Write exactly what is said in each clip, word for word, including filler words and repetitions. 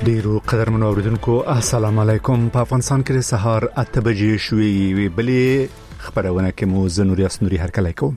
ډیرو قدرمنو اوریدونکو السلام علیکم. په افغانستان کې سهار اته بجې شوې وي بلې خبرونه کې مو زنوري اسنوري هرکلی کوم.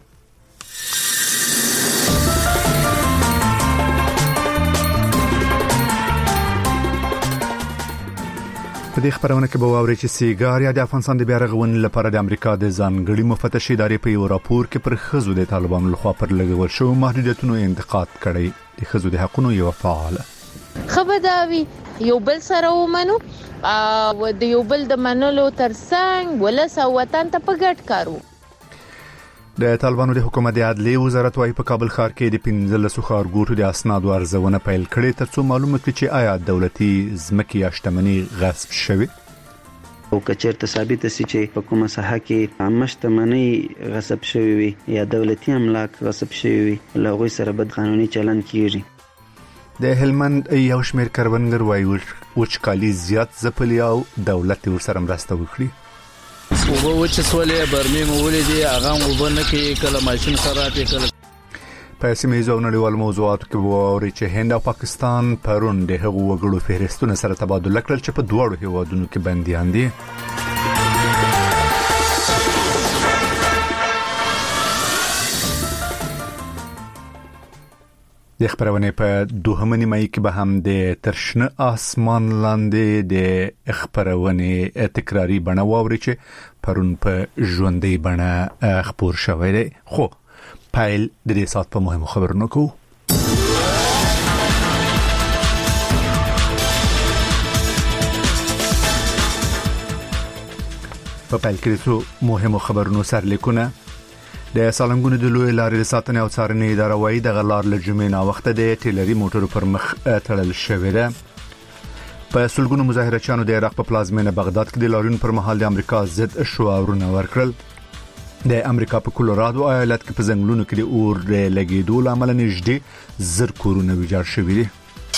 په دې خبرونه کې به واوري چې سیګار د افغانستان د بیارغون لپاره د امریکا د ځانګړي مفتش ادارې په یو راپور کې پر خزو د طالبانو لخوا پر لګول شو محدودیتونو انتقاد کړی. د خزو د حقوقو یو فعال خبرداوی یو بل سره ومنو او د یو بل د منلو ترڅنګ ولسه وطن ته په ګډ کارو. د طالبانو د حکومت د عدلیې وزارت وايي په کابل ښار کې د پنځلسو ښارګوټو د اسنادو ارزونه پیل کړې ترڅو معلومه کړي چې آیا دولتي ځمکې یا شتمنۍ غصب شوې او کچېرته ثابت شي چې په کومه ساحه کې عامه شتمنۍ غصب شوې وي یا دولتي املاک غصب شوي وي له هغوی سره بد قانوني چلند کیږي. د هلمند یو شمېر کروندګر وایي وچکالي زیات ځپلي او دولت ورسره مرسته وکړي. وبو وچ سولې برمې مولې دي هغه وبنه کې کله ماشين خراب کله. په سیمه ییزو نړیوال موضوعاتو کې ووري چې هند او پاکستان پرون د هغو وګړو فهرستونه سره تبادله کړل چې په دواړو هیوادونو کې بنديان دي. د خبرونه په دوهمه نیمه کې به هم د ترشنه اسمان لاندې د خبرونه تکراری بڼه واوري چې پرون په ژوندۍ بڼه خبر شوی دی. خو پایل د دې سات په مهمو خبرونو کو په پایل کې څو مهمو خبرونو سرلیکونه. د سالنګونو د لوی لارې ساتنې او څارنې اداره وايي د غلار له جمعې نه وخته د ټیلري موټرو پر مخ تړل شوې ده. په سلګونو مظاهرچیانو د عراق په پلازمینه بغداد کې د لارون پر مهال د امریکا ضد شعارونه ورکړل. د امریکا په کولورادو ایالت کې په ځنګلونو کې د اور لګیدو لامل نږدې زر کورونه ویجاړ شوي دي.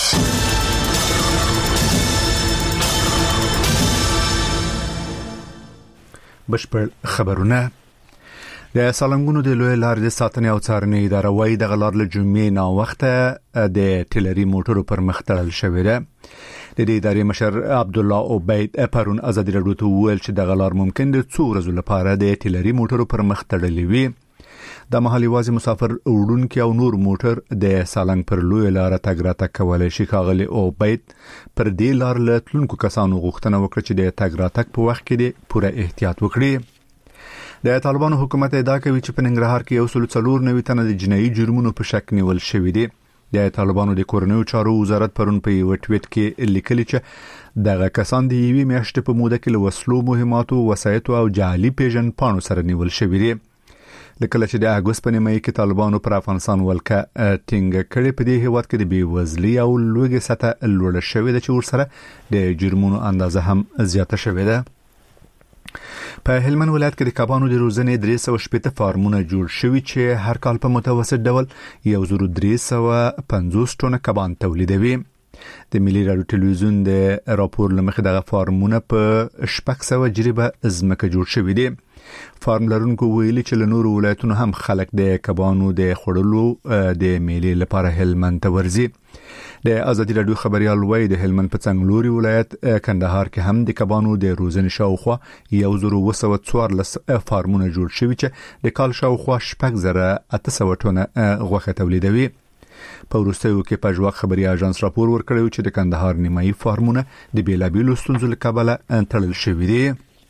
بشپړ خبرونه. د سالنګونو د لوی لارې ساتنې او څارنې اداره وايي د غلار له جمعې نه وخته د ټیلري موټرو پر مخ تړل شوی ده. د دې ادارې مشر عبد الله عبید پرون ازادي راډیو ته وویل چې د غلار ممکن د څو ورځې لپاره د ټیلري موټرو پر مخ تړلې وي. د محلي وازي مسافر وړونکو او نور موټر د سالنګ پر لوی لار تګ راتګ کولای شي. ښاغلي عبید پر دې لار له تلونکو کسانو غوښتنه وکړه چې د تګ راتګ په وخت کې پوره احتیاط وکړي. د طالبانو حکومت ادعا کوي چې په ننګرهار کې یو سل څلور نوي تنه د جنایي جرمونو په شک نیول شوی دي. د طالبانو د کورنیو چارو وزارت پرون په یو ټویټ کې لیکلي چې دغه کسان د یوې میاشتې په موده کې له وسلو مهماتو وسایطو او جعلي پیژن پاڼو سره نیول شوی دي. لکه چې د اګوست په نیمه کې طالبانو پر افغانستان ولکه ټینګ کړي په دې هیواد کې د بیوزلي او لوږې سطح لوړه شوې ده چې ورسره د جرمونو اندازه هم زیاته شوې ده. په هلمند ولایت کې د کبانو د روزنې درې سوه شپږ فارمونه جوړ شوي چې هر کال په متوسط ډول یو زر درې سوه پنځوس ټنه کبان تولیدوي. د ملي رادیو ټلویزیون د راپور لمخې دغه فارمونه په شپږ سوه جریبه ځمکه جوړ شوي دي. فارم لرونکو ویلي چې له نورو ولایتونو هم خلک د کبانو د خړلو د میلې لپاره هلمند ته ورځي. د ازادي راډیو خبريال وایي د هلمند په څنګلوري ولایت کندهار کې هم د کبانو د روزنې شاوخوا یو زر اوه سوه څوارلس فارمونه جوړ شوي چې د کال شاوخوا شپږ زره اته سوه ټنه غوښه تولیدوي. په وروستیو کې په ژواک خبري اژانس راپور ورکړی چې د کندهار نیمایي فارمونه د بیلابیلو ستونزو له کبله تړل شوي دي.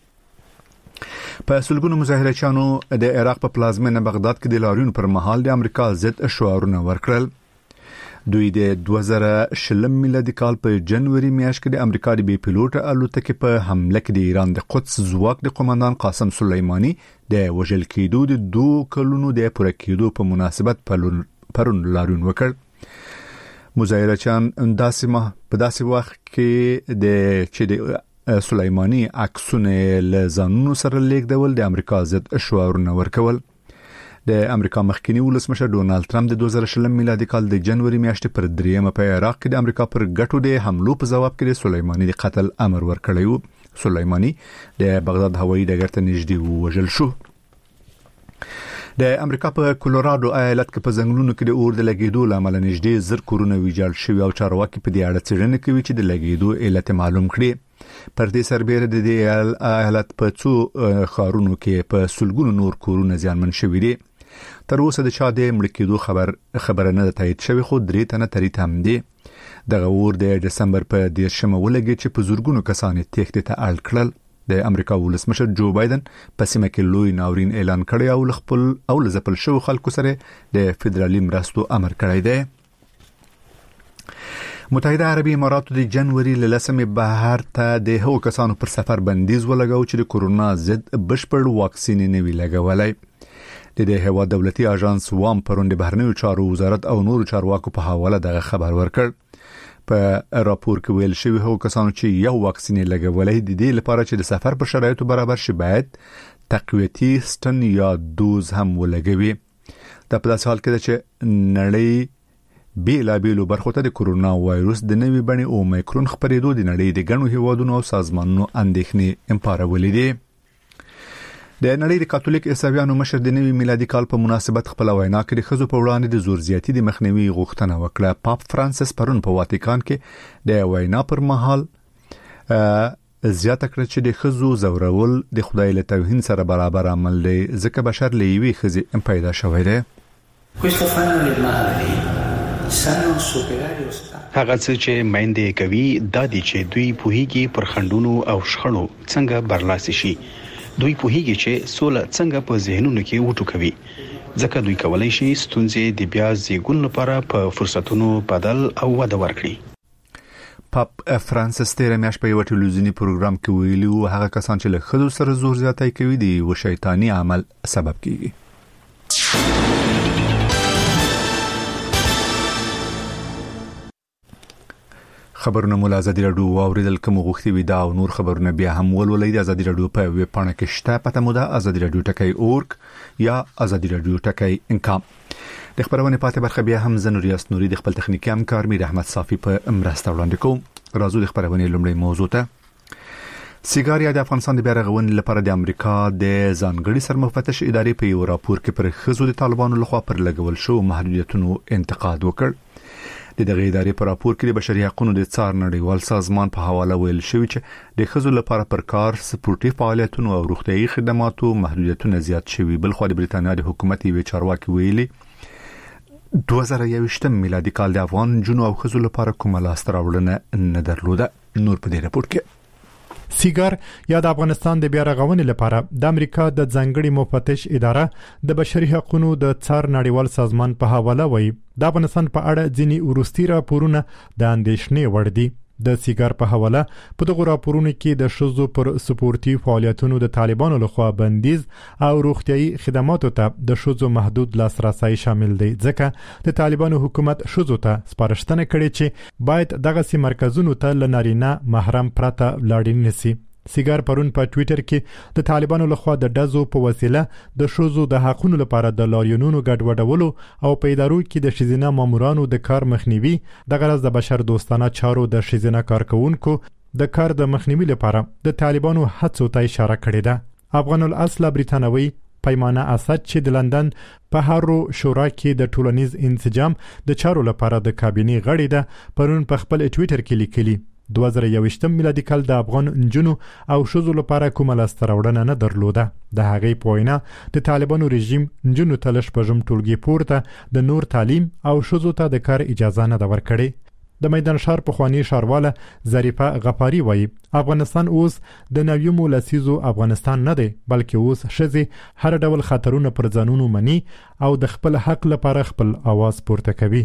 په سلګونو مظاهرچیانو د عراق په پلازمینه بغداد کې د لارون پر مهال د امریکا ضد شعارونه ورکړل. دوی د دوه زره شلم میلادي کال په جنوري میاشت کې د امریکا د بي پيلوټ الوتکې په حمله کې د ایران د قدس ځواک د قومندان قاسم سليماني د وژل کېدو د دوه کلونو د پوره کېدو په مناسبت پرون لارون وکړ. مظاهرچیان داسې ما په داسې وخت کې د چې د سليماني عکسونه له ځانونو سره لیکدول د امریکا ضد شعارونه ورکول. د امریکا مخکنی ولسمشر ډونالد ټرمپ د دوه زره شلم میلادي کال د جنوري میاشتې پر دریمه په عراق کې د امریکا پر ګټو د حملو په جواب کې د سليماني د قتل امر ورکړی و. سليماني د بغداد هوایي ډګر ته نږدې وژل شو. د امریکا په کولورادو ایالت کې په ځنګلونو کې د اور د لګیدو لامل نږدې زر کورونه ویجاړ شوي او چارواکي په دې اړه څېړنه کوي چې د لګیدو علت معلوم کړي. پر دې سربېره د دې ایالت په څو ښارونو کې په سلګونو نور کورونه زیانمن شوي دي. تر اوسه د چا د مړ کېدو خبر خبره نه تایید شوی، خو درې تنه تریت هم دي. دغه اور د دسمبر په دیرشمه ولګي چې په زورګونو کسان تېښتې ته اړ کړل. د امریکا ولسمشر جو بایدن په سیمه کې لوی ناورین اعلان کړی او خپل او لزپل شو خلکو سره د فدرالي مرستو امر کړی دی. متحده عربي اماراتو د جنوري لسمې بهر ته د هغو کسانو پر سفر بندیز ولګاو چې د کورونا ضد بشپړ واکسین نه وی لګولای. د دې هوا دولتي اژانس وام پروند بهرنیو چارو وزارت او نور چارواکو په حواله دغه خبر ورکړ. په راپور کې ویل شوی هغو کسانو چې یو واکسین لګولای دي د لپاره چې د سفر پر شرایطو برابر شي باید تقویتي ستن یا دوز هم ولګوي. د په داسې حال کې چې نړۍ بیلا بیلو برخو ته د کورونا وایروس د نوې بڼې اومیکرون خپرېدو د نړۍ د ګڼو هیوادونو او سازمانونو اندېښنې امپارولې دي. د نړۍ د کاتولیک عیسویانو مشر د نوي میلادي کال په مناسبت خپل وینا کې د ښځو په وړاندې د زور زیاتی د مخنیوي غوښتنه وکړه. پاپ فرانسیس پرون په واتیکان کې د وینا پر مهال زیاته کړه چې د ښځو زورول د خدای له توهین سره برابر عمل دی، ځکه بشر له یوې ښځې پیدا شوی دی. هغه څه چې مېندې کوي دا دي چې دوی پوهیږي پر خندونو او شخړو څنګه برلاسي شي. دوی پوهیږي چې سوله څنګه په ذهنونو کې وټوکوي، ځکه دوی کولای شي ستونزې د بیا زیږون لپاره په فرصتونو بدل او وده ورکړي. پاپ فرانسیس تیر میاشت په یو ټلویزیونی پروګرام کې ویلي وو هغه کسان چې له ښځو سره زور زیاتی کوي دی و شیطانی عمل سبب کیږي. خبرونه مول ازادي رادیو اوریدل کوم غوښتي وي دا او نور خبرونه بیا هم ولولئ د ازادي رادیو په ویب پاڼه کې شته. پته مو ده ازادي رادیو ټکی اورګ یا ازادي رادیو ټکی انکام. د خبرونه پاتې برخه بیا هم زنوریاس نوري د خپل تخنیکی همکار میر احمد صافی په مرسته وړاندې کوم. راځو د خبرونه لومړی موضوع ته. سیګاریا د افغانستان د بیارغونې لپاره د امریکا د ځانګړي سرمفتش ادارې په یو راپور کې پر ښځو د طالبانو لخوا پر لګول شو محدودیتونو انتقاد وکړ. د دغه ادارې په راپور کې د بشري حقوقو د څار نړیوال سازمان په حواله ویل شوی چې د ښځو لپاره پر کار سپورتي فعالیتونو او روغتيایي خدماتو محدودیتونه زیات شوي. بل خو د بریتانیا د حکومت یو چارواکي ویلي دوه زره یوویشتم میلادي کال د افغان جنو او ښځو لپاره کومه لاسته راوړنه نه درلوده. نور په دې راپور کې سیګار یا د افغانستان د بیارغونې لپاره د امریکا د ځانګړي مفتش اداره د بشري حقوقو د څار نړیوال سازمان په حواله وایي د افغانستان په اړه ځینی ورستي راپورونه د اندېښنې وړ دي. د سیګار په حواله په دغه راپورونو کې د شذو پر سپورتي فعالیتونو د طالبانو لخوا بندیز او روغتيایي خدماتو ته د شذو محدود لاسرسي شامل دي، ځکه د طالبانو حکومت شذو ته سپارښتنه کړې چې باید دغه سي مرکزونو ته لنارینه محرم پرته لاړ نشي. سیګار پرون په ټوئیټر کې د طالبانو لخوا د دزو په وسیله د شوزو د حقونو لپاره د لاریونونو ګډوډولو او په ادارو کې د شیزینه مامورانو د کار مخنیوي د غرض د بشر دوستانه چارو د شیزینه کارکونکو د کار د مخنیوي لپاره د طالبانو هڅو ته اشاره کړې ده. افغان الاصل بریتانوي پیمانه اسد چې د لندن په هارو شورا کې د ټولنیز انسجام د چارو لپاره د کابینې غړی ده پرون په خپل ټوئیټر کې لیکلي دوه زره یوویشتم میلادي کال د افغان نجونو او شذو لپاره کومه لاسته راوړنه نه درلوده. د هغې په وینا د طالبانو رژیم نجونو ته لږ پژم ټولګي پورته د نور تعلیم او شذو ته د کار اجازه نه ورکړي. د میدان شهر پخوانی ښارواله ظریفه غفاری وایي افغانستان اوس د نویمو لسیزو افغانستان نه دی، بلکې اوس ښځې هر ډول خطرونه پر ځانونو مني او د خپل حق لپاره خپل आवाज پورته کوي.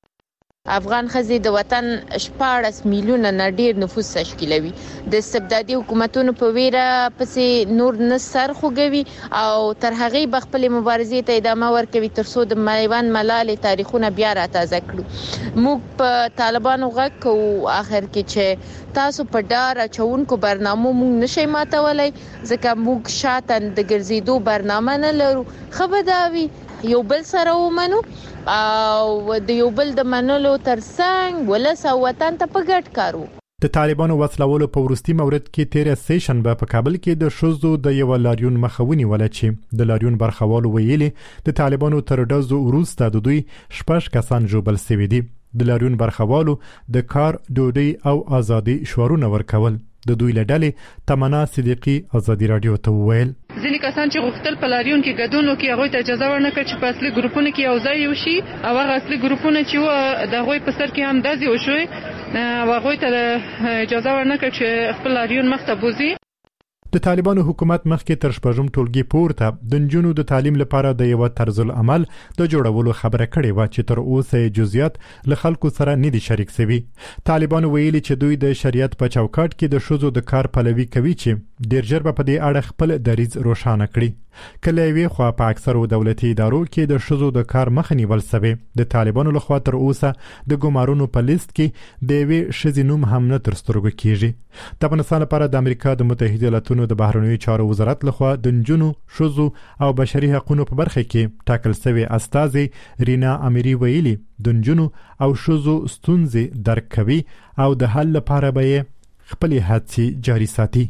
افغان ښځې د وطن شپاړس میلیونه نه ډیر نفوس تشکیلوي. د استبدادي حکومتونو په ویره پسې نور نه سر خوږوي او تر هغې به خپلې مبارزې ته ادامه ورکوي تر څو د میوند ملالې تاریخونه بیا راتازه کړو. موږ په طالبانو غږ کوو اخر کې چې تاسو په ډار اچونکو برنامو موږ نشئ ماتولی، ځکه موږ شاته د ګرځېدو برنامه نه لرو. ښه به دا وي یو بل سره ومنو او د یو بل د منلو ترڅنګ ولس او وطن ته په ګډ کارو. د طالبانو وسلوالو په ورستي مورد کې تیر سیشن په کابل کې د شوزو د یو لاریون مخاوني ولا چې د لاریون برخوالو ویلي د طالبانو تر ډزو وروسته د دوی شپږ کسان جوبل سوي دي. د لاریون برخوالو د کار ډوډۍ او ازادي شعارونه ورکول. د دوی له ډلې تمنا صدیقی ازادي رادیو ته وویل ځینې کسان چې غوښتل په لاریون کې ګډون وکړي هغوی ته اجازه ورنکړه چې په اصلي ګروپونو کې یو ځای وشي او هغه اصلي ګروپونه چې وو د هغوی په سر کې هم ډزې وشوې او هغوی ته اجازه ورنکړه چې خپل لاریون مخته بوځي. د طالبانو حکومت مخکې تر شپږم ټولګي پورته د نجونو د تعلیم لپاره د یو طرز العمل د جوړولو خبره کړې و چې تر اوسه جزئیات له خلکو سره نه دي شریک شوي. طالبانو ویلي چې دوی د شریعت په چوکاټ کې د شوزو د کار پلوي کوي چې ډیر ژر په دې اړه خپل دریځ روښانه کړي. کله وی خو په اکثرو دولتي ادارو کې د شوزو د کار مخ نیول شوی. د طالبانو لخوا تر اوسه د ګمارونو په لیست کې د وی شزینوم هم نه تر سترګو کیږي. د افغانستان لپاره د امریکا د متحده ایالاتونو د بهرنیو چارو وزارت لخوا د نجونو شوزو او بشري حقوقو په برخه کې ټاکل شوی استاذي رینا اميري ویلي د نجونو او شوزو ستونزې درک کوي او د حل لپاره به خپل هڅې جاري ساتي.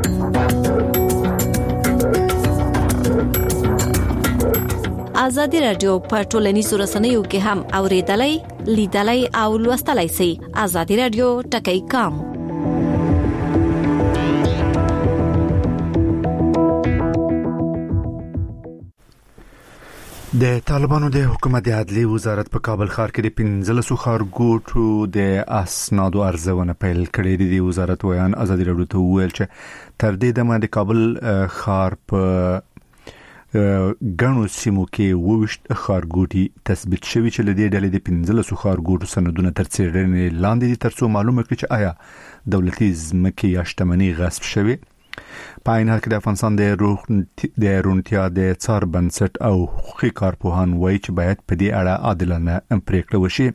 آزادی رادیو په ټولنیزو رسنیو کې هم اوریدلای، لیدلای او لوستلای شئ. آزادی رادیو ټکی کام. د طالبانو د حکومت د عدلی وزارت په کابل ښار کې د پنځلسو ښارګوټو د اسنادو ارزونه پیل کړې ده. د وزارت ویان آزادی رادیو ته وویل چې تر دې دمه د کابل ښار په غنو سیمو کې ووشت ښارګوټي تثبیت شوی چې لدې ډلې د پنځلسو ښارګوټو سندونه تر څېړنې لاندې دي ترڅو معلومه کړي چې آیا دولتي ځمکې یا شتمنۍ غصب شوی. په عین حال کې د افغانستان د روح د رونتیا د څار بنسټ او حقوقي کارپوهان وایي چې باید په دې اړه عادلانه پریکړه وشي.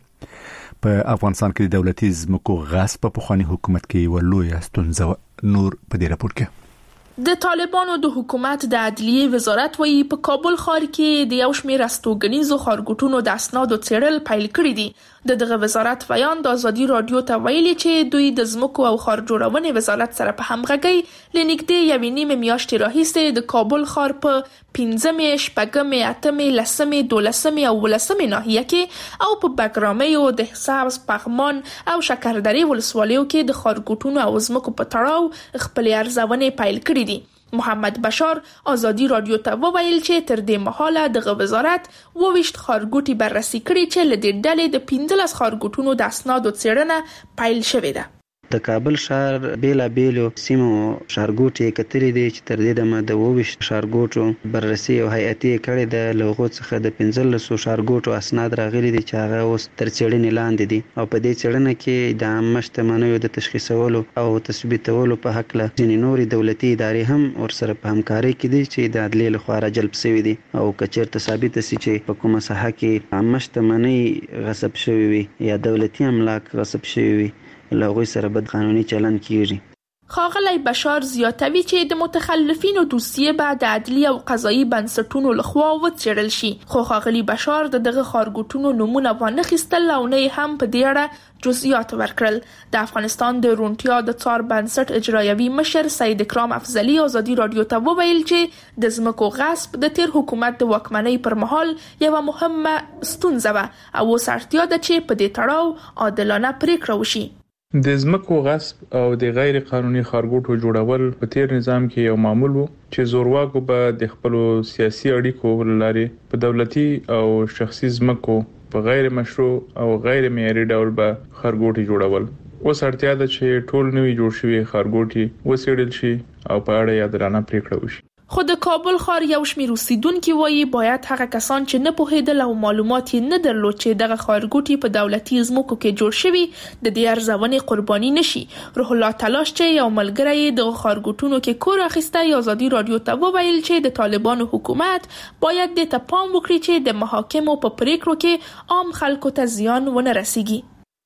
په افغانستان کې د دولتي ځمکو غصب په خواني حکومت کې یو لوی ستونزه نور په دې راپور کې. د طالبانو د حکومت د عدلیه وزارت وایي په کابل ښار کې د یو شمېر استوګنیزو ښارګوټونو د اسنادو څېړل پیل کړي دي. د دغه وزارت بیان د آزادي رادیو ته ویلي چې دوی د ځمکو او ښار جوړونې وزارت سره په همغږۍ لنږدې یوې نیمې میاشتې راهیسې د کابل ښار په پنځمې، شپږمې، اتمې، لسمې، دولسمې او ولسمې ناحیه کې او په بګرامیو، د حسابس، پغمان او شکردرې ولسوالیو کې د ښارګوټونو او ځمکو په تړاو خپلې ارزونې پیل کړي دي. محمد بشار آزادی رادیو ته وویل چې تر دې مهاله دغه وزارت وویشت ښارګوټي بررسي کړي چې له دې ډلې د پنځلس ښارګوټونو د اسنادو څېړنه پیل شوې ده. د کابل ښار بیلا بیلو سیمو ښارګوټي کتري دي چې تر دې دمه د وویشت ښارګوټو بررسي او هیئتي کړي د لغو څخه د پنځلسو ښارګوټو اسناد راغلي دي چې هغه اوس تر څېړنې لاندې دي او په دې څېړنه کې د عامه شتمنیو د تشخیصولو او تثبیتولو په حق له ځینې نورې دولتي ادارې هم ورسره په همکارۍ کې دي چې د عدلیې لخوا راجلب شوي دي او که چېرته ثابته سي چې په کومه ساحه کې عامه شتمنۍ غصب شوي وي یا دولتي املاک غصب شوي وي لغوی سره بد قانوني چلن کیږي. ښاغلی بشار زیاتوي چې د متخلفینو دوسیه به د عدلی او قضایي بنسټونو لخوا وڅېړل شي. خو ښاغلی بشار د دغه ښارګوټونو نومونه وانخیستل او نه هم په دې اړه جزئیات ورکړل. د افغانستان د رونتیا د څار بنسټ اجرایوي مشر سید اکرام افضلي آزادي رادیو ته وویل چې د ځمکو غصب د تیر حکومت د واکمنۍ پر مهال یوه مهمه ستونزه وه او اوس اړتیا ده چې په دې تړاو عادلانه پریکړه وشي. د ځمکو غصب او د غیر قانوني ښارګوټو جوړول په تیر نظام کې یو معمول وو چې زورواکو به د خپل سیاسي اړیکو لارې په دولتي او شخصي ځمکو په غیر مشروع او غیر معیاري ډول به ښارګوټي جوړول. اوس اړتیا ده چې ټول نوي جوړ شوي ښارګوټي وڅېړل شي او په اړه عادلانه پریکړه وشي. خو د کابل ښار یو شمېر اوسیدونکي وایي باید هغه کسان چې نه پوهېدل او معلومات یې نه درلود چې دغه ښارګوټي په دولتي ځمکو کې جوړ شوي د دې ارزونې قرباني نشي. روح الله تلاش چې یو ملګری یې دغه ښارګوټونو کې کور اخیستی آزادي رادیو ته وویل چې د طالبانو حکومت باید دې ته پام وکړي چې د محاکمو په پریکړو کې عام خلکو ته زیان ونه رسیږي.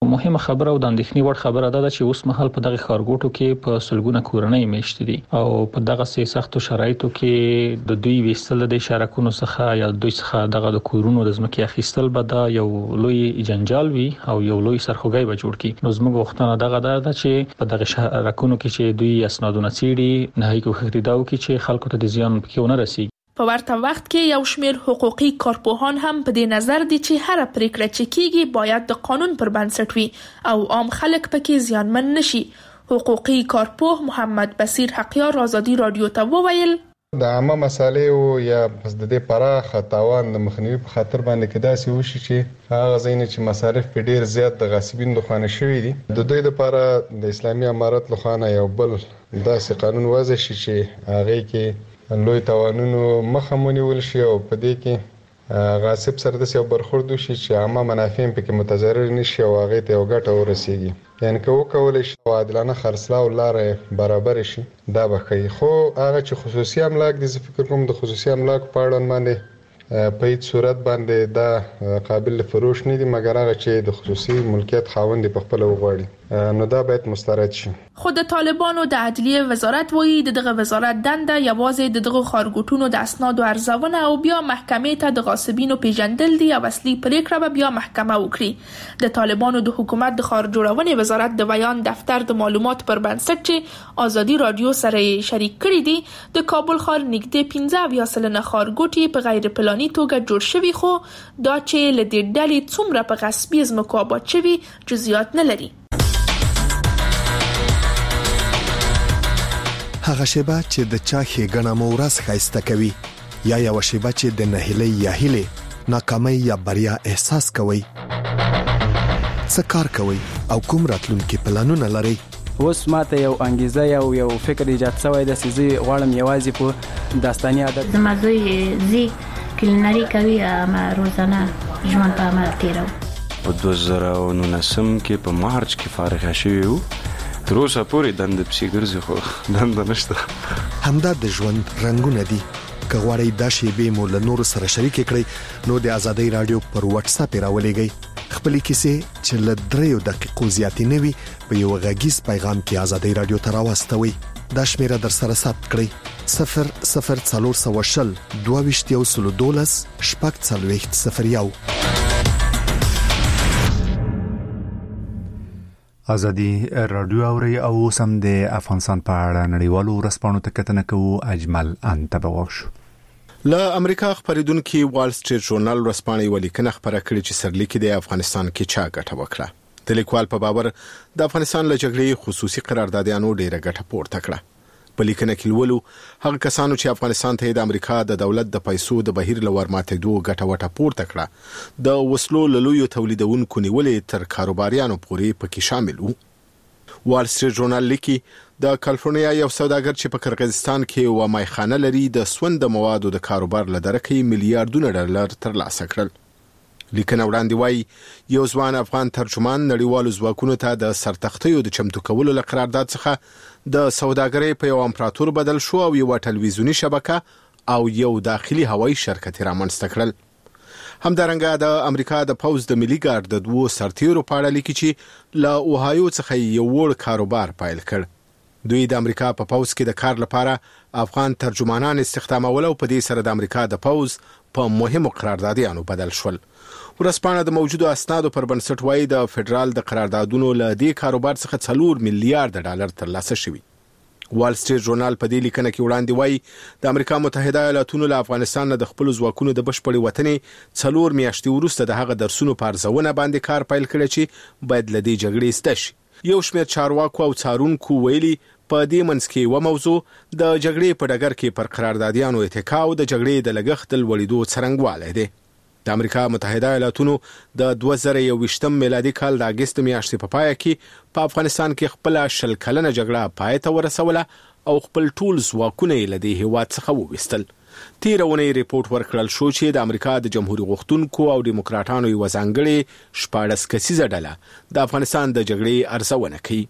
مهمه خبره او د اندېښنې وړ خبره ده چې اوس مهال په دغه ښارګوټو کې په سلګونه کورنۍ میشت دي او په دغه سي سختو شرایطو کې د دوی ویستل د شارکونو څخه یا دوی څخه دغه د کورونو د ځمکې اخیستل به دا یو لوی جنجال وي او یو لوی سرخوږی به جوړ کړي. نو زموږ غوښتنه دغه ده چې په دغه شارکونو کې چې دوی اسنادونه څېړي نه هي کوي دا وکړي چې خلکو ته د زیان پکې ونه رسیږي. په ورته وخت کې یو شمېر حقوقي کارپوهان هم په دې نظر دي چې هر پریکړه چې کیږي باید د قانون پر بنسټ وي او عام خلک پکې زیانمن نشي. حقوقي کارپوه محمد بصیر حقیار آزادي رادیو ته وویل د عامه مسالې او یا پس د دې پراخه تاوان د مخنیوي په خاطر باندې کې داسې وشي چې هغه ځینې چې مصارف په ډیر زیات د غاصبین لخوا شوي دي د دوی لپاره د اسلامي امارت لخوا یو بل داسې قانون وضع شي چې هغه کې لوی تاوانونو مخه ونیول شي او په دې کې غاصب سره د یو برخورد وشي چې عامه منافع پکې متضرر نشي او هغه ته یو ګټه ورسیږي. یعنی که وکولای شي عادلانه خرڅلاو لارې برابر شي دا به کوي. خو هغه چې خصوصي املاک دي زه فکر کوم د خصوصي املاک په اړه باندې په هیڅ صورت باندې دا قابل فروش نه دي مګر هغه چې د خصوصي ملکیت خاوند په خپل وغواړي نو دا باید مسترد شي. خو د طالبانو د عدلیه وزارت وایي د دغه وزارت دنده یوازې د دغه ښارګوټونو د اسنادو ارزونه او بیا محکمې ته د غاصبینو پیژندل دي او اصلي پریکړه به بیا محکمه وکړي. د طالبانو د حکومت د ښار جوړونې وزارت د بیان دفتر د معلومات پر بنسټ چې آزادي رادیو سره شریک کړي دي د کابل ښار نږدې پنځه اویا سلنه ښارګوټي په غیر پلاني توګه جوړ شوي خو دا چې له دې ډلې څومره په غصبي ځمکو آباد شوي جزئیات نه لري. هغه شیبه چې د چا ښېګڼه مو ورځ ښایسته کوي یا یو شیبه چې د نهیلۍ یا هیلې ناکامۍ یا بریا احساس کوي څه کار کوي او کوم راتلونکي پلانونه لري. اوس ماته یو انګیزه یو یو فکر ایجاد شوی د سيزي غواړم یوازې په داستاني عادت د مزوی زی کلینری کوي ما روزانه ژوند په عمل تیرو. په دوه زره او نولسم کې په مارچ کې فارغ شوی وو تر اوسه پورې دند پسې ګرځي خو دند نشته. همدا د ژوند رنگونه دي. که غواړئ دا شیبې مو له نورو سره شریک کړئ نو د آزادۍ رادیو پر واتس اپ راولېږئ. خپلې کیسې چې له دریو دقیقو زیاتې نه وي په یو غږیز پیغام کې آزادۍ رادیو ته راواستوئ. دا شمیره در سره ثبت کړئ صفر صفر څلور سوه شل دوه ویشت یو سلو دولس شپږ څلوېښت صفر یو. آزادي رادیو اوري او سم د افغانستان په اړه نړیوالو ورځپاڼو ته کتنه کوو. اجمل انتبوش له امریکا خبرېدونکو وال سټریټ ژورنال ورځپاڼې ولیکنه خبره کړې چې سرلیکي د افغانستان کې چا ګټه وکړه. د لیکوال په باور د افغانستان له جګړې خصوصي قراردادیانو ډیره ګټه پورته کړه. په لیکنه کې ولولو هغه کسانو چې افغانستان ته د امریکا د دولت د پیسو د بهیر لور ماتېدو ګټه وټه پورته کړه د وسلو لویو تولیدونکو نیولې تر کاروباریانو پورې پکې شامل وو. وال سټریټ ژورنال لیکي د کالیفورنیا یو سوداګر چې په قرغیزستان کې و مایخانه لري د سوند موادو د کاروبار لدرکې میلیارډونه ډالر ترلاسه کړل. لیکنه وړاندې وایي یو ځوان افغان ترجمان نړیوالو ځواکونو ته د سرتختیو د چمتو کولو له قرارداد څخه د سوداګرۍ په یو امپراتور بدل شو او یو ټلویزیونی شبکه او یو داخلي هوایي شرکت رامنځته کړل. همدارنګه د امریکا د پوز د ملي ګارد د دوو سرتیرو په اړه لیکي چې له اوهایو څخه یو وړ کاروبار پیل کړ. دوی د امریکا په پوز کې د کار لپاره افغان ترجمانان استخدامول او په دې سره د امریکا د پوز په مهمو قراردادیانو بدل شول. ورځپاڼه د موجودو اسنادو پر بنسټ وایي د فدرال د قراردادونو له دې کاروبار څخه څلور میلیارډ ډالر ترلاسه شوي. وال سټریټ ژورنال په دې لیکنه کې وړاندې وایي د امریکا متحده ایالاتونو له افغانستان نه د خپل ځواکونو د بشپړې وطنې څلور میاشتې وروسته د هغه درسونو په ارزونه باندې کار پیل کړی چې باید له دې جګړې ستش. یو شمېر چارواکو او څارونکو ویلي په دې منځ کې و موضوع د جګړې په ډګر کې پر قراردادیانو اتکا او د جګړې د لګښت د لوړېدو څرنګوالی دی. د امریکا متحده ایالاتونو د دوه زره یوویشتم میلادي کال د اگست میاشتې په پای کې په افغانستان کې خپل شل کلنه جګړه پای ته ورسوله او خپل ټول ځواکونه یې له دې هېواد څخه وویستل. تېره اونۍ ریپورټ ورکړل شو چې د امریکا د جمهوریت غوښتونکو او ډیموکراټانو یوه ځانګړې شپاړس کسیزه ډله د افغانستان د جګړې ارزونه کوي.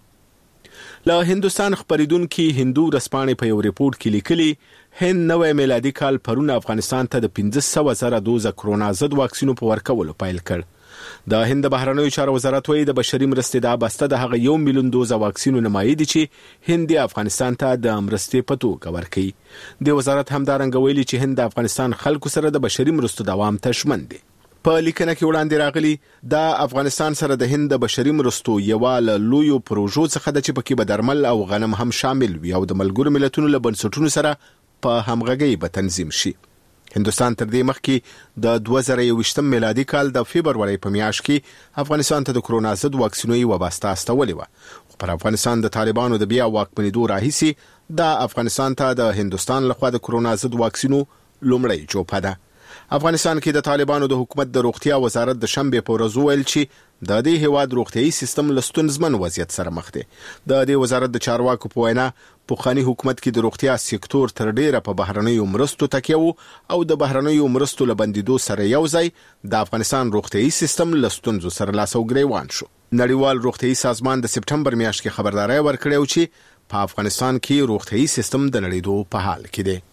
له هندوستان خبرېدونکي هندو ورځپاڼې په یو ریپورټ کې لیکلي هند نوی میلادي کال پرون افغانستان ته د پنځه سوه زره دوزه کرونا ضد واکسینو په ورکولو پیل کړ. د هند بهرنیو چارو وزارت وایي د بشري مرستې د بسته د هغه یو میلیون دوز واکسینو نمایندې چې هند افغانستان ته د مرستې په توګه ورکړي. د وزارت همدارنګه ویلي چې هند د افغانستان خلکو سره د بشري مرستو دوام ته ژمن دي. په لیکنه کې وړاندې راغلي د افغانستان سره د هند د بشري مرستو یو له لویو پروژو څخه د چې پکې به درمل او غنم هم شامل وي او د ملګرو ملتونو له بنسټونو سره په همغږۍ به تنظیم شي. هندوستان تر دې مخکې د دوه زره یوویشتم میلادي کال د فبرورۍ په میاشت کې افغانستان ته د کرونا ضد واکسینو یوه بسته استولې وه، خو پر افغانستان د طالبانو د بیا واکمنېدو راهیسې د افغانستان ته د هندوستان لخوا د کرونا ضد واکسینو لومړی جوپه ده. افغانستان کې د طالبانو د حکومت د روغتیا وزارت د شنبه په ورځ ویل چې د دې هیواد روغتيایي سیستم له ستونزمن وضعیت سره مخ دی. د دې وزارت د چارواکو په وینا پوخانی حکومت کې د روغتیا سکتور تر ډیره په بهرنیو مرستو تکیه وو او د بهرنیو مرستو له بندیدو سره یو ځای د افغانستان روغتيایي سیستم له ستونزو سره لاس او ګریوان شو. نړیوال روغتيایي سازمان د سپټمبر میاشت کې خبرداري ورکړې چې په افغانستان کې روغتيایي سیستم د نړیدو په حال کې دی.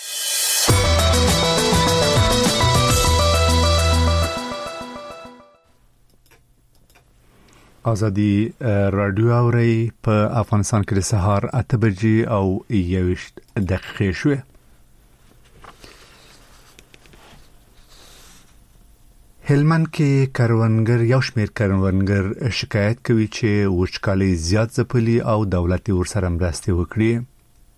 ازادي رادیو اوري په افغانستان کې د سهار اته بجې او یویشت دقیقې شوې. هلمند کې کروندګر یو شمېر کروندګر شکایت کوي چې وچکالي زیات ځپلي او دولت ورسره مرستې وکړي.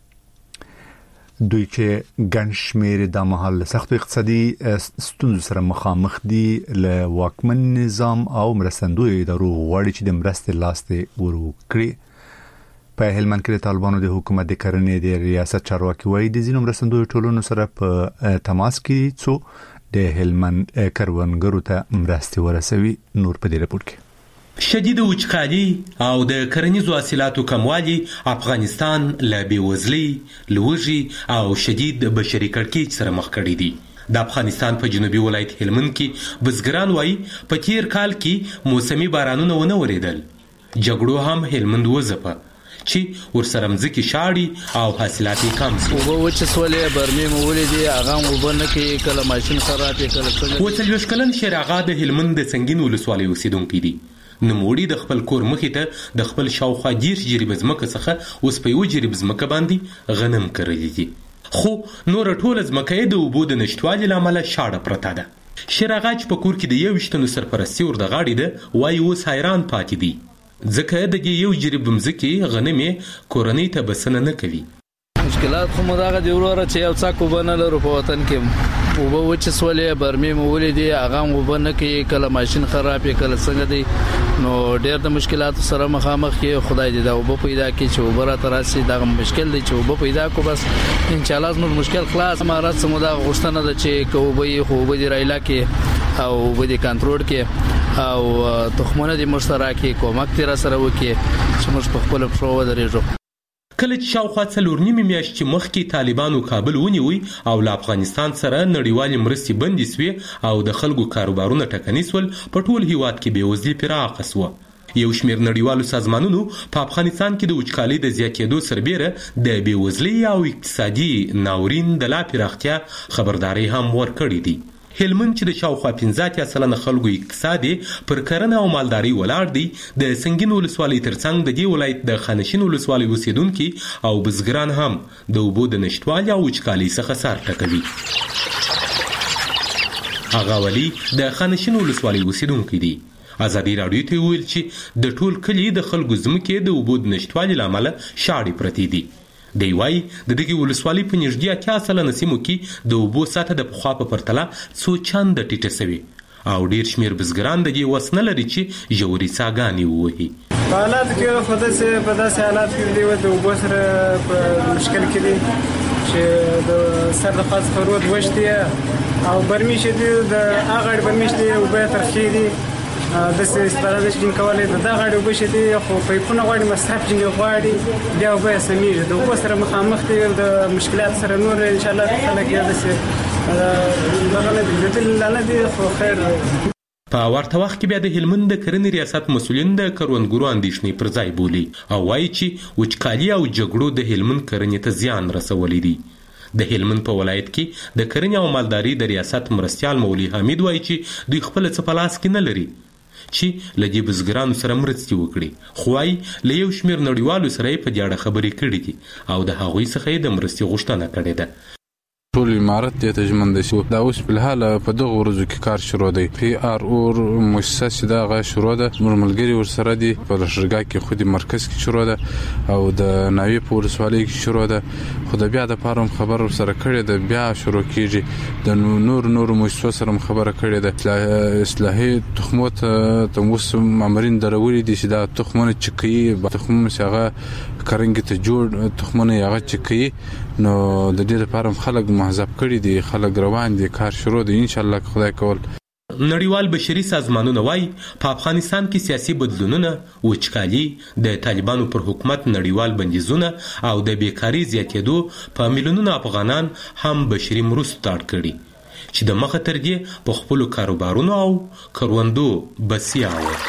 دوی چې ګڼ شمېر د مهال سخت اقتصادي ستونزو سره مخامخ دي له واکمن نظام او مرستندوی ادارو غواړي چې د مرستې لاس ته ورکړي. په هلمند کې د طالبانو د حکومت د کرنې د ریاست چارواکي وایي د ځینو مرستندوی ټولنو سره په تماس کې څو د هلمند کروندګرو ته مرستې ورسوي. نور په دې رپورت کې شدید وچکالي او د کرنیزو حاصلاتو کموالی افغانستان له بېوزلۍ، لوږې او شدید بشري کړکېچ سره مخ کړی دی. د افغانستان په جنوبي ولایت هلمند کې بزګران وایي په تیر کال کې موسمي بارانونه ونه وریدل. جګړو هم هلمند وځپه چې ورسره مځکې شاړي او حاصلات یې کم شي. اوبه وچې سولې برمې مو ولیدې، هغه اوبه نه کوي، کله ماشین خراب یې کله څنګه. اووه څلوېښت کلن شیر آغا د هلمند د سنګین ولسوالۍ اوسېدونکی دی. نوموړي د خپل کور مخې ته د خپل شاوخوا دېرش جریبه ځمکه څخه اوس په یوه جریب ځمکه باندې غنم کرلي دي، خو نوره ټوله ځمکه یې د اوبو د نشتوالي له امله شاړه پرته ده. شیر آغا چې په کور کې د یوویشت تنو سرپرستي ور د غاړې ده وایي اوس حیران پاتې دی، ځکه د دې یو جریب ځمکې غنم یې کورنۍ ته بسنه نه کوي. مشکلات خو مو دغه دی وروره چې یو څاک اوبه نه لرو په وطن کې. اوبه وچې سولې برمې مو ولیدې، هغه اوبه نه کوي، کله ماشین خراب یې کله څنګه دی. نو ډېر د مشکلاتو سره مخامخ کې. خدای دې دا اوبه پیدا کړي چې اوبه راته راسي. دغه مشکل دی چې اوبه پیدا کو، بس انشاءالله زموږ مشکل خلاص. امارات سمو دا غوښتنه ده چې که اوبه یې خو اوبه دې رایلا کې او اوبه دې کنټرول کې او تخمونه دې موږ سره راکړي، کومک دې را سره وکړي چې موږ په خپلو پښو ودرېږو. کله چې شاوخوا څلور نیمې میاشتې مخکې طالبانو کابل ونیوی او له افغانستان سره نړیوالې مرستې بندې سوې او د خلکو کاروبارونه ټکني سول، په ټول هیواد کې بېوزلي پراخه سوه. یو شمېر نړیوالو سازمانونو په افغانستان کې د وچکالۍ د زیاتېدو سربیره د بېوزلۍ او اقتصادي ناورین د لا پراختیا خبرداری هم ورکړې دي. هلمند چې د شاوخوا پنځه اتیا سلنه خلکو اقتصاد پر کرنه او مالداري ولاړ دی، د سنګین ولسوالۍ ترڅنګ د دې ولایت د خانشین ولسوالۍ اوسېدونکي او بزګران هم د اوبو د نشتوالي او وچکالۍ څخه سر ټکوي. هغه ولي د خانشین ولسوالۍ اوسېدونکی دی. ازادي راډیو ته ویل چې د ټول کلي د خلکو ځمکې د اوبو د نشتوالي له امله شاړې پرتې دي. دی وایي د دغې ولسوالۍ په نږدې اتیا سلنه سیمو کې د اوبو سطحه د پخوا په پرتله څو چنده ټیټه سوې او ډېر شمېر بزګران د دې وس نه لري چې ژورې څاګانې ووهي. په حالاتو کې خو داسې په داسې حالاتو کې دی د اوبو سره په مشکل کې دی چې د سر د خوا څخه رود وشتي او برمې چې دي د هغه اړ برمې چې دي اوبه یې ترخې دي، داسې استفاده چې کولی د دغه اړ اوبه چې دي خو پایپونه غواړي، مصرف چې غواړي، بیا اوبه یې سمیږي. د اوبو سره مخامخ دي د مشکلات سره نور انشاءالله خلک یې داسې دغه نه دي لیدلي نه دي، خو خیر. په ورته وخت کې بیا د هلمند د کرنې ریاست مسؤلین د کروندګرو اندېښنې پر ځای بولي او وایي چې وچکالي او جګړو د هلمند کرنې ته زیان رسولی دی. د هلمند په ولایت کې د کرنې او مالداري د ریاست مرستیال مولوي حمید وایي چې دوی خپل څه په لاس کې نه لري چې له دې بزګرانو سره مرستې وکړي، خو وايي له یو شمېر نړیوالو سره یې په دې اړه خبرې کړې دي او د هغوی څخه یې د مرستې غوښتنه کړې ده. ټول امارت ته تجمن دي شو دا اوس په حال په دغه ورځو کې کار شروع دی. پی آر اور مؤسسه دا غا شروع ده، مرملګری ور سره دي په لشرګا کې خودي مرکز کې شروع ده او د ناوی په ورسوالۍ کې شروع ده. خو د بیا د پاروم خبر ور سره کړی ده، بیا شروع کیږي د نور نور مؤسسو سره خبره کړی ده. اصلاحي تخمات ته اوس مامورین درولې دي چې دا تخمونه چکی تخمونه څنګه کرنګ ته جوړ تخمونه یې چکی نو د دې لپاره خلک محذب کړي دي، خلک روان دي، کار شروع دي ان شاء الله خدای کول. نړیوال بشري سازمانونه وایي په افغانستان کې سیاسي بدلونونه، وچکالي، د طالبانو پر حکومت نړیوال بندیزونه او د بیکاري زیاتېدو په میلیونونو افغانان هم بشري مرستو ته اړ کړي چې د مخه تر دې په خپلو کاروبارونو او کروندو بسیا وو.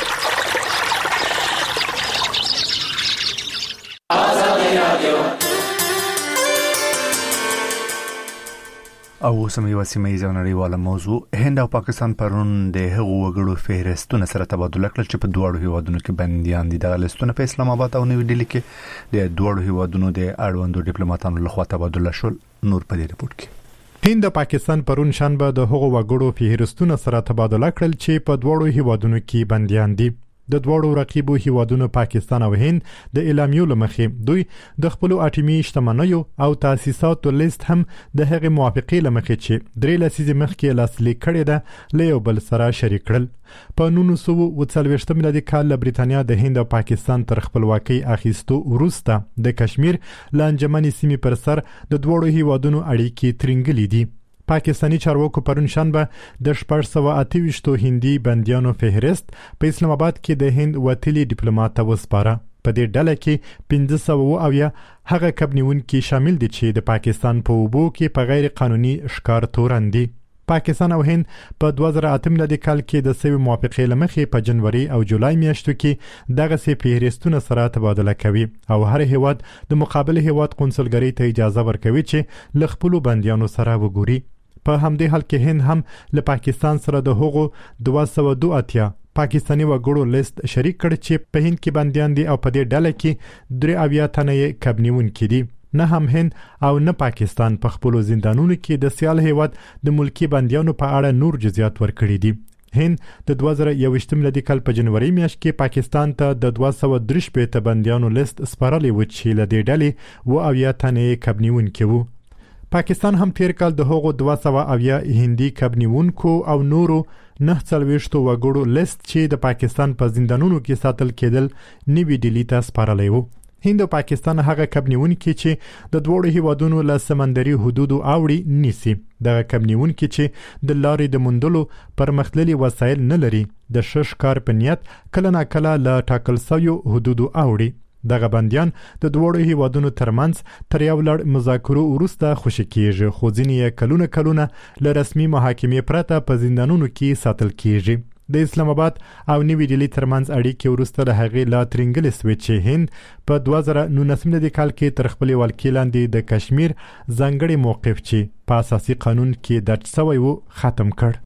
او سمې وسیمه یې ځانړیواله موضوع هند او پاکستان پرون د هغو وګړو فهرستونه سره تبادله کړل چې په دوه هیوادونو کې بنديان دي. د لستونه په اسلام آباد او نوی ډیلی کې د دوه هیوادونو د اړوندو ډیپلوماټانو لخوا تبادله شول. نور په دې رپورت کې هند او پاکستان پرون شنبه د هغو وګړو فهرستونه سره تبادله کړل چې په دوه هیوادونو کې بنديان دي. د دوړو رقیبو هیوادونو پاکستان او هند د اعلامیو لمخې دوی د خپل اټومي شتمنیو او تاسیساتو لیست هم د هغه موافقې لمخې چې درې لسیزې مخکې لاسلیک کړي ده له یو بل سره شریک کړل. په نولس سوه او څلوېښت میلادي کال له بریتانیا د هند او پاکستان تر خپلواکۍ اخیستو وروسته د کشمیر لانجمنې سیمې پر سر د دوړو هیوادونو اړیکې ترنګلې دي. پاکستانی چارواکو پرون شنبه د شپږ سوه اته ویشت هندي بنديانو فهرست په اسلام آباد کې د هند وتلي ډیپلوماټ وسپاره. په دې ډله کې پنځه سوه اویا هغه کبنیونکي شامل دي چې د پاکستان په اوبو کې په غیر قانوني ښکار تورن دي. پاکستان او هند په دوه زره اته میلادي کال کې د سوي موافقې لمخې په جنوري او جولای میاشتو کې دغه سي فهرستونه سره تبادله کوي او هر هیواد د مقابل هیواد قونسلګری ته اجازه ورکوي چې ل خپل بنديانو سره وګوري. په همدې حال کې هند هم له پاکستان سره د هغو دوه سوه دوه اتیا پاکستانی وګړو لیست شریک کړ چې په هند کې بنديان دي او په دې ډله کې درې اویا تنه یې کبنیونکي دي. نه هم هند او نه پاکستان په خپل زندانونو کې د سیال هیواد د ملکی بنديانو په اړه نور جزئیات ورکړي دي. هند د دوه زره یوویشت میلادي کال په جنوري میاشت کې پاکستان ته د دوه سوه درې شپېته بنديانو لیست سپارلی و چې له دې ډلې و اویا تنه یې کبنیونکي وو. پاکستان هم تیر کال د هغو دوه سوه اویا هندي کبنیونکو او نورو نه څلوېښتو وګړو لیست چې د پاکستان په زندانونو کې ساتل کېدل نوي ډیلی ته سپارلی و. هند او پاکستان هغه کبنیونکي چې د دوړو هیوادونو له سمندري حدودو اوړي نیسي. دغه کبنیونکي چې د لارې د موندلو پرمختللي وسایل نه لري د شش کار په نیت کله ناکله له ټاکل شویو حدودو اوړي. دغه بنديان د دوړو هیوادونو ترمنځ تر یو لړ مذاکرو وروسته خوشی کیږي، خو ځینې کلونه کلونه له رسمي محاکمې پرته په زندانونو کې ساتل کیږي. د اسلام آباد او نیوی ډیلی ترمنځ اړیکې وروسته له هغې لا ترنګلې سوې چې هند په دوه زره نولس میلادي کال کې تر خپلې ولکې لاندې د کشمیر ځانګړی موقف چې په اساسي قانون کې درج شوی و ختم کړ.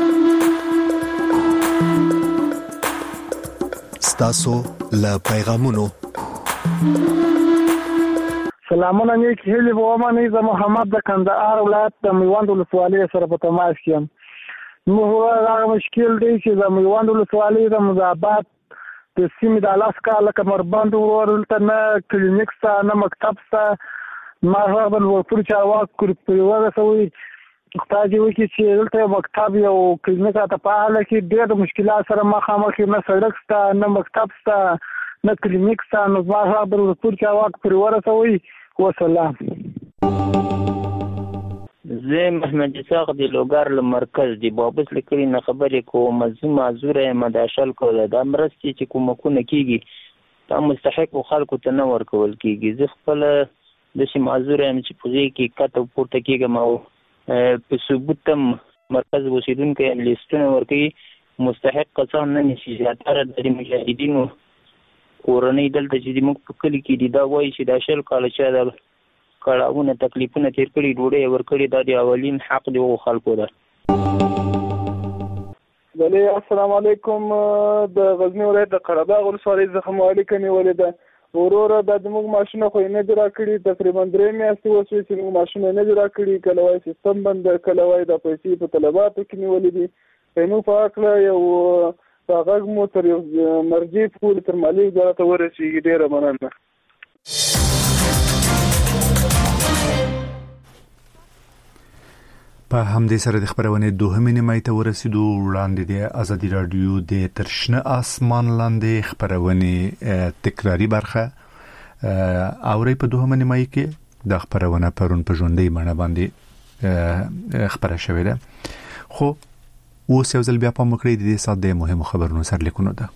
ستاسو له پیغامونو سلامونه نیک هیلې ومه نه زه محمد د کندهار ولایت د میوند ولسوالۍ سره په تماس کې یم. موږ هغه مشکل دی چې د میوند ولسوالۍ د مزابات د سیمې د الاسکا لکه مربند ورته نه کلینیک شته نه مکتب شته. ما هغه بل ورپورې چارواکو پرې ورسوي خدای دې وکړي چې دلته یو مکتب یو کلینیک راته په حاله کې ډېر د مشکلات سره مخامخ یم، نه سړک شته نه مکتب شته نه کلینیک شته. نو ما هغه بل ورپورې چارواکو پرې ورسوي. وسلام. زه محمد اسحاق د لوګر له مرکز دی بابس لیکلي نه خبرې کوم. زه معذوره یم د شل کوله د مرستې چې کومکونه کیږي دا مستحق خلکو ته نه ورکول کیږي. زه خپل د شي معذوره یم چې په دې کې کته پورته کیږم او په ثبوت هم مرکز اوسیدونکو لیستونه ورکوي. مستحق کسان نه نشي زیاتره د مجاهدینو کورنۍ دلته چې موږ په کلی کې دي دا وایي چې دا شل کاله چې د کړهونه تکلیفونه تیر کړي ډوډۍ ورکړي دا د اولین حق دی او خلکو ده. بله السلام علیکم. د غزنی ولایت د قرهباغ ولسوالۍ څخه مو اړیکه نیولې ده. وروره دا زموږ ماشونه خو یې نه دي راکړي، تقریبا درې میاشتې وشوې چې موږ ماشونه نه دي راکړي. کله وایي سیستم بند، کله وایي دا پیسې په طلباتو کې نیولې دي. زموږ په هکله یو غږ مو تر یو مرجع پورې تر مالي وزارته ورسېږي. ډېره مننه. په همدې سره د خبرونې دوهمې نیمایي ته ورسېدو. وړاندې د ازادي رادیو د ترشنه اسمان لاندې خبرونې تکراری برخه اوري په دوهمې نیمایي کې د خبرونه پرون په ژوندۍ بڼه باندې خبره شوې ده. خو اوس یو ځل بیا په مکړې د دې سات د مهمو خبرونو سرلیکونه ده.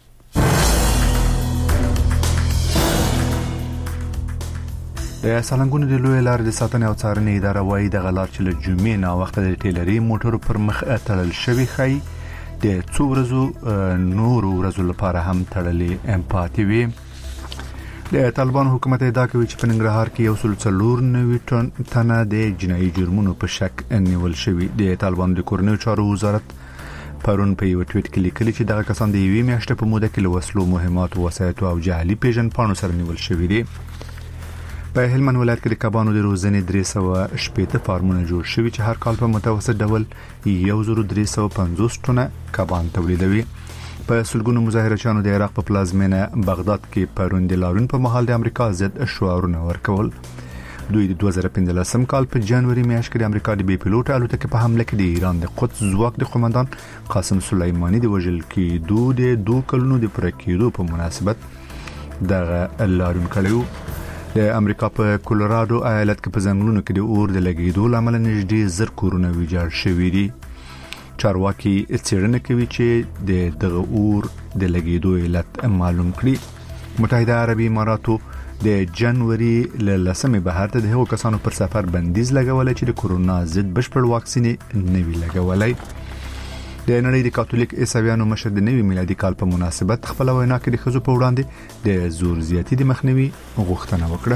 د سالنګونو د لوی لارې د ساتنې او څارنې اداره وايي د غلار چې له جمعې نه وخت د ټیلري موټرو پر مخ تړل شوی خي د څو ورځو نور ورځو لپاره هم تړلې امپاتي وي. د طالبان حکومت ادعا کوي چې په ننګرهار کې یو سل څلور نوي تنه د جنایي جرمونو په شک نیول شوی. د طالبان د کورنیو چارو وزارت پرون په یو ټویټ کې لیکلي چې دغه کسان د یوې میاشتې په موده کې له وسلو، مهمات، وسایطو او جعلي پیژنپاڼو سره نیول شوی دي. په هلمند ولایت کې د کبانو د روزنې درې سوه شپېته فارمونه جوړ شوي چې هر کال په متوسط ډول یو زر درې سوه پنځوس ټنه کبان تولیدوي. په سلګونو مظاهرچیانو د عراق په پلازمینه بغداد کې پرون د لاریون په مهال د امریکا ضد شعارونه ورکول. دوی د دوه زره پنځلسم کال په جنوري میاشت کې د امریکا د بي پيلوټ الوتکې په حمله کې د ایران د قدس ځواک د قومندان قاسم سلیمانی د وژل کېدو د دوه کلونو د پوره کېدو په مناسبت دغه لاریون کړی. د امریکا په کولراډو ایالت کې په ځنګلونو کې د اور د لګیدو لامل نږدې زر کورونه ویجاړ شوي دي. چارواکي څېړنه کوي چې د دغه اور د لګیدو علت معلوم کړي. متحده عربي اماراتو د جنوري ل لسمې بهر ته د هغو کسانو پر سفر بندیز لګولای چې د کورونا ضد بشپړ واکسین نه وی لګولای. د نړۍ د کاتولیک عیسویانو مشر د نوي میلادي کال په مناسبت خپل وینا کې د ښځو په وړاندې د زور زیاتی د مخنیوي غوښتنه وکړه.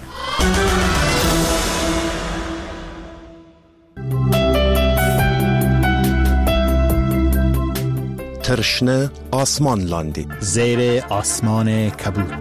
ترشنه آسمان لاندې زیر آسمان کبود.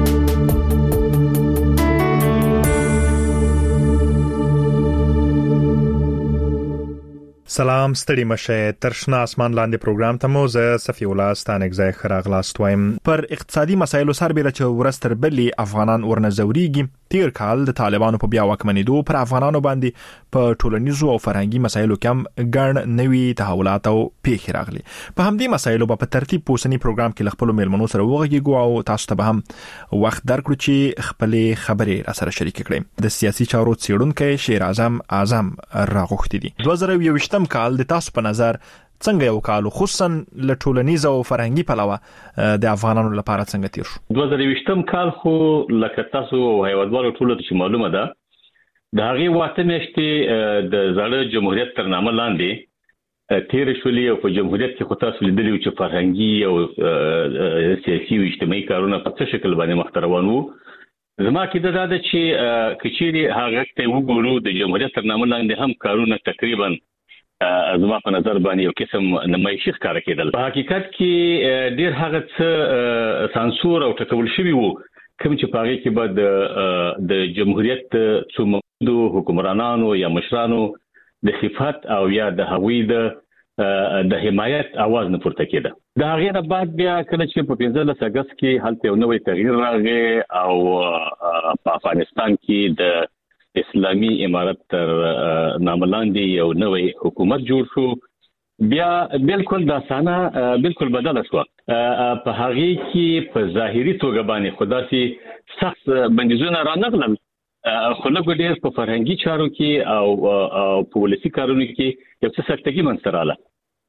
سلام ستړي مشه. ترشنه اسمان لاندې پروګرام ته مو زه صفی الله ستانک ځای خراغلاست وایم. پر اقتصادي مسایلو سربېره چې ورستر بلی افغانان ورنځوريږي. تیر کال د طالبانو په بیا واکمنېدو پر افغانانو باندې په ټولنیزو او فرهنګي مسایلو کې هم ګڼ نوي تحولات او پیښې راغلي. په همدې مسایلو په ترتیب پوسنی پروګرام کې خپل میلمنو سره وغږیږو او تاسو ته به هم وخت درکړو چې خپل خبرې را سره شریک کړئ. د سیاسي چارو څېړونکو شیر اعظم اعظم راغوښتي دي. دوه زره یوویشتم کال د تاسو په نظر څنګه یو کال خصوصا له ټولنیز او فرهنګي پلوه د افغانانو لپاره څنګه تیر شو؟ دوه زره یوویشتم کال خو لکه تاسو هیوادوالو ټولو ته معلومه ده د هغې واته میاشتې د زړه جمهوریت تر نامه لاندې تیر شولې او په جمهوریت کې خو تاسو لیدلی چې فرهنګي او سیاسي او اجتماعي کارونه په څه شکل باندې مخ ته روان وو. زما کې دا ده چې کچېرې هغه ته وګورو د جمهوریت تر نامه لاندې هم کارونه تقریبا زما په نظر باندې یو قسم نمایشي ښکاره کېدل. په حقیقت کې ډېر هغه څه سانسور او ټکول شوي وو کوم چې په هغې کې به د جمهوریت څو موجودو حکمرانانو یا مشرانو د صفت او یا د هغوی د د حمایت आवाज نه پورته کېده. د هغې نه بعد بیا کله چې په پنځلس اګست کې هلته یو نوی تغییر راغی او په افغانستان کې د اسلامي امارت تر نامه لاندې یو نوی حکومت جوړ شو. بیا بالکل د اسانه بالکل بدله شو. په هغې کې په ظاهري توګه باندې خو داسې سخت بندیزونه رانغلل خو لږ ډېر په فرهنګي چارو کې او په ولسي کارونو کې یو څه سختګي منځته راغله.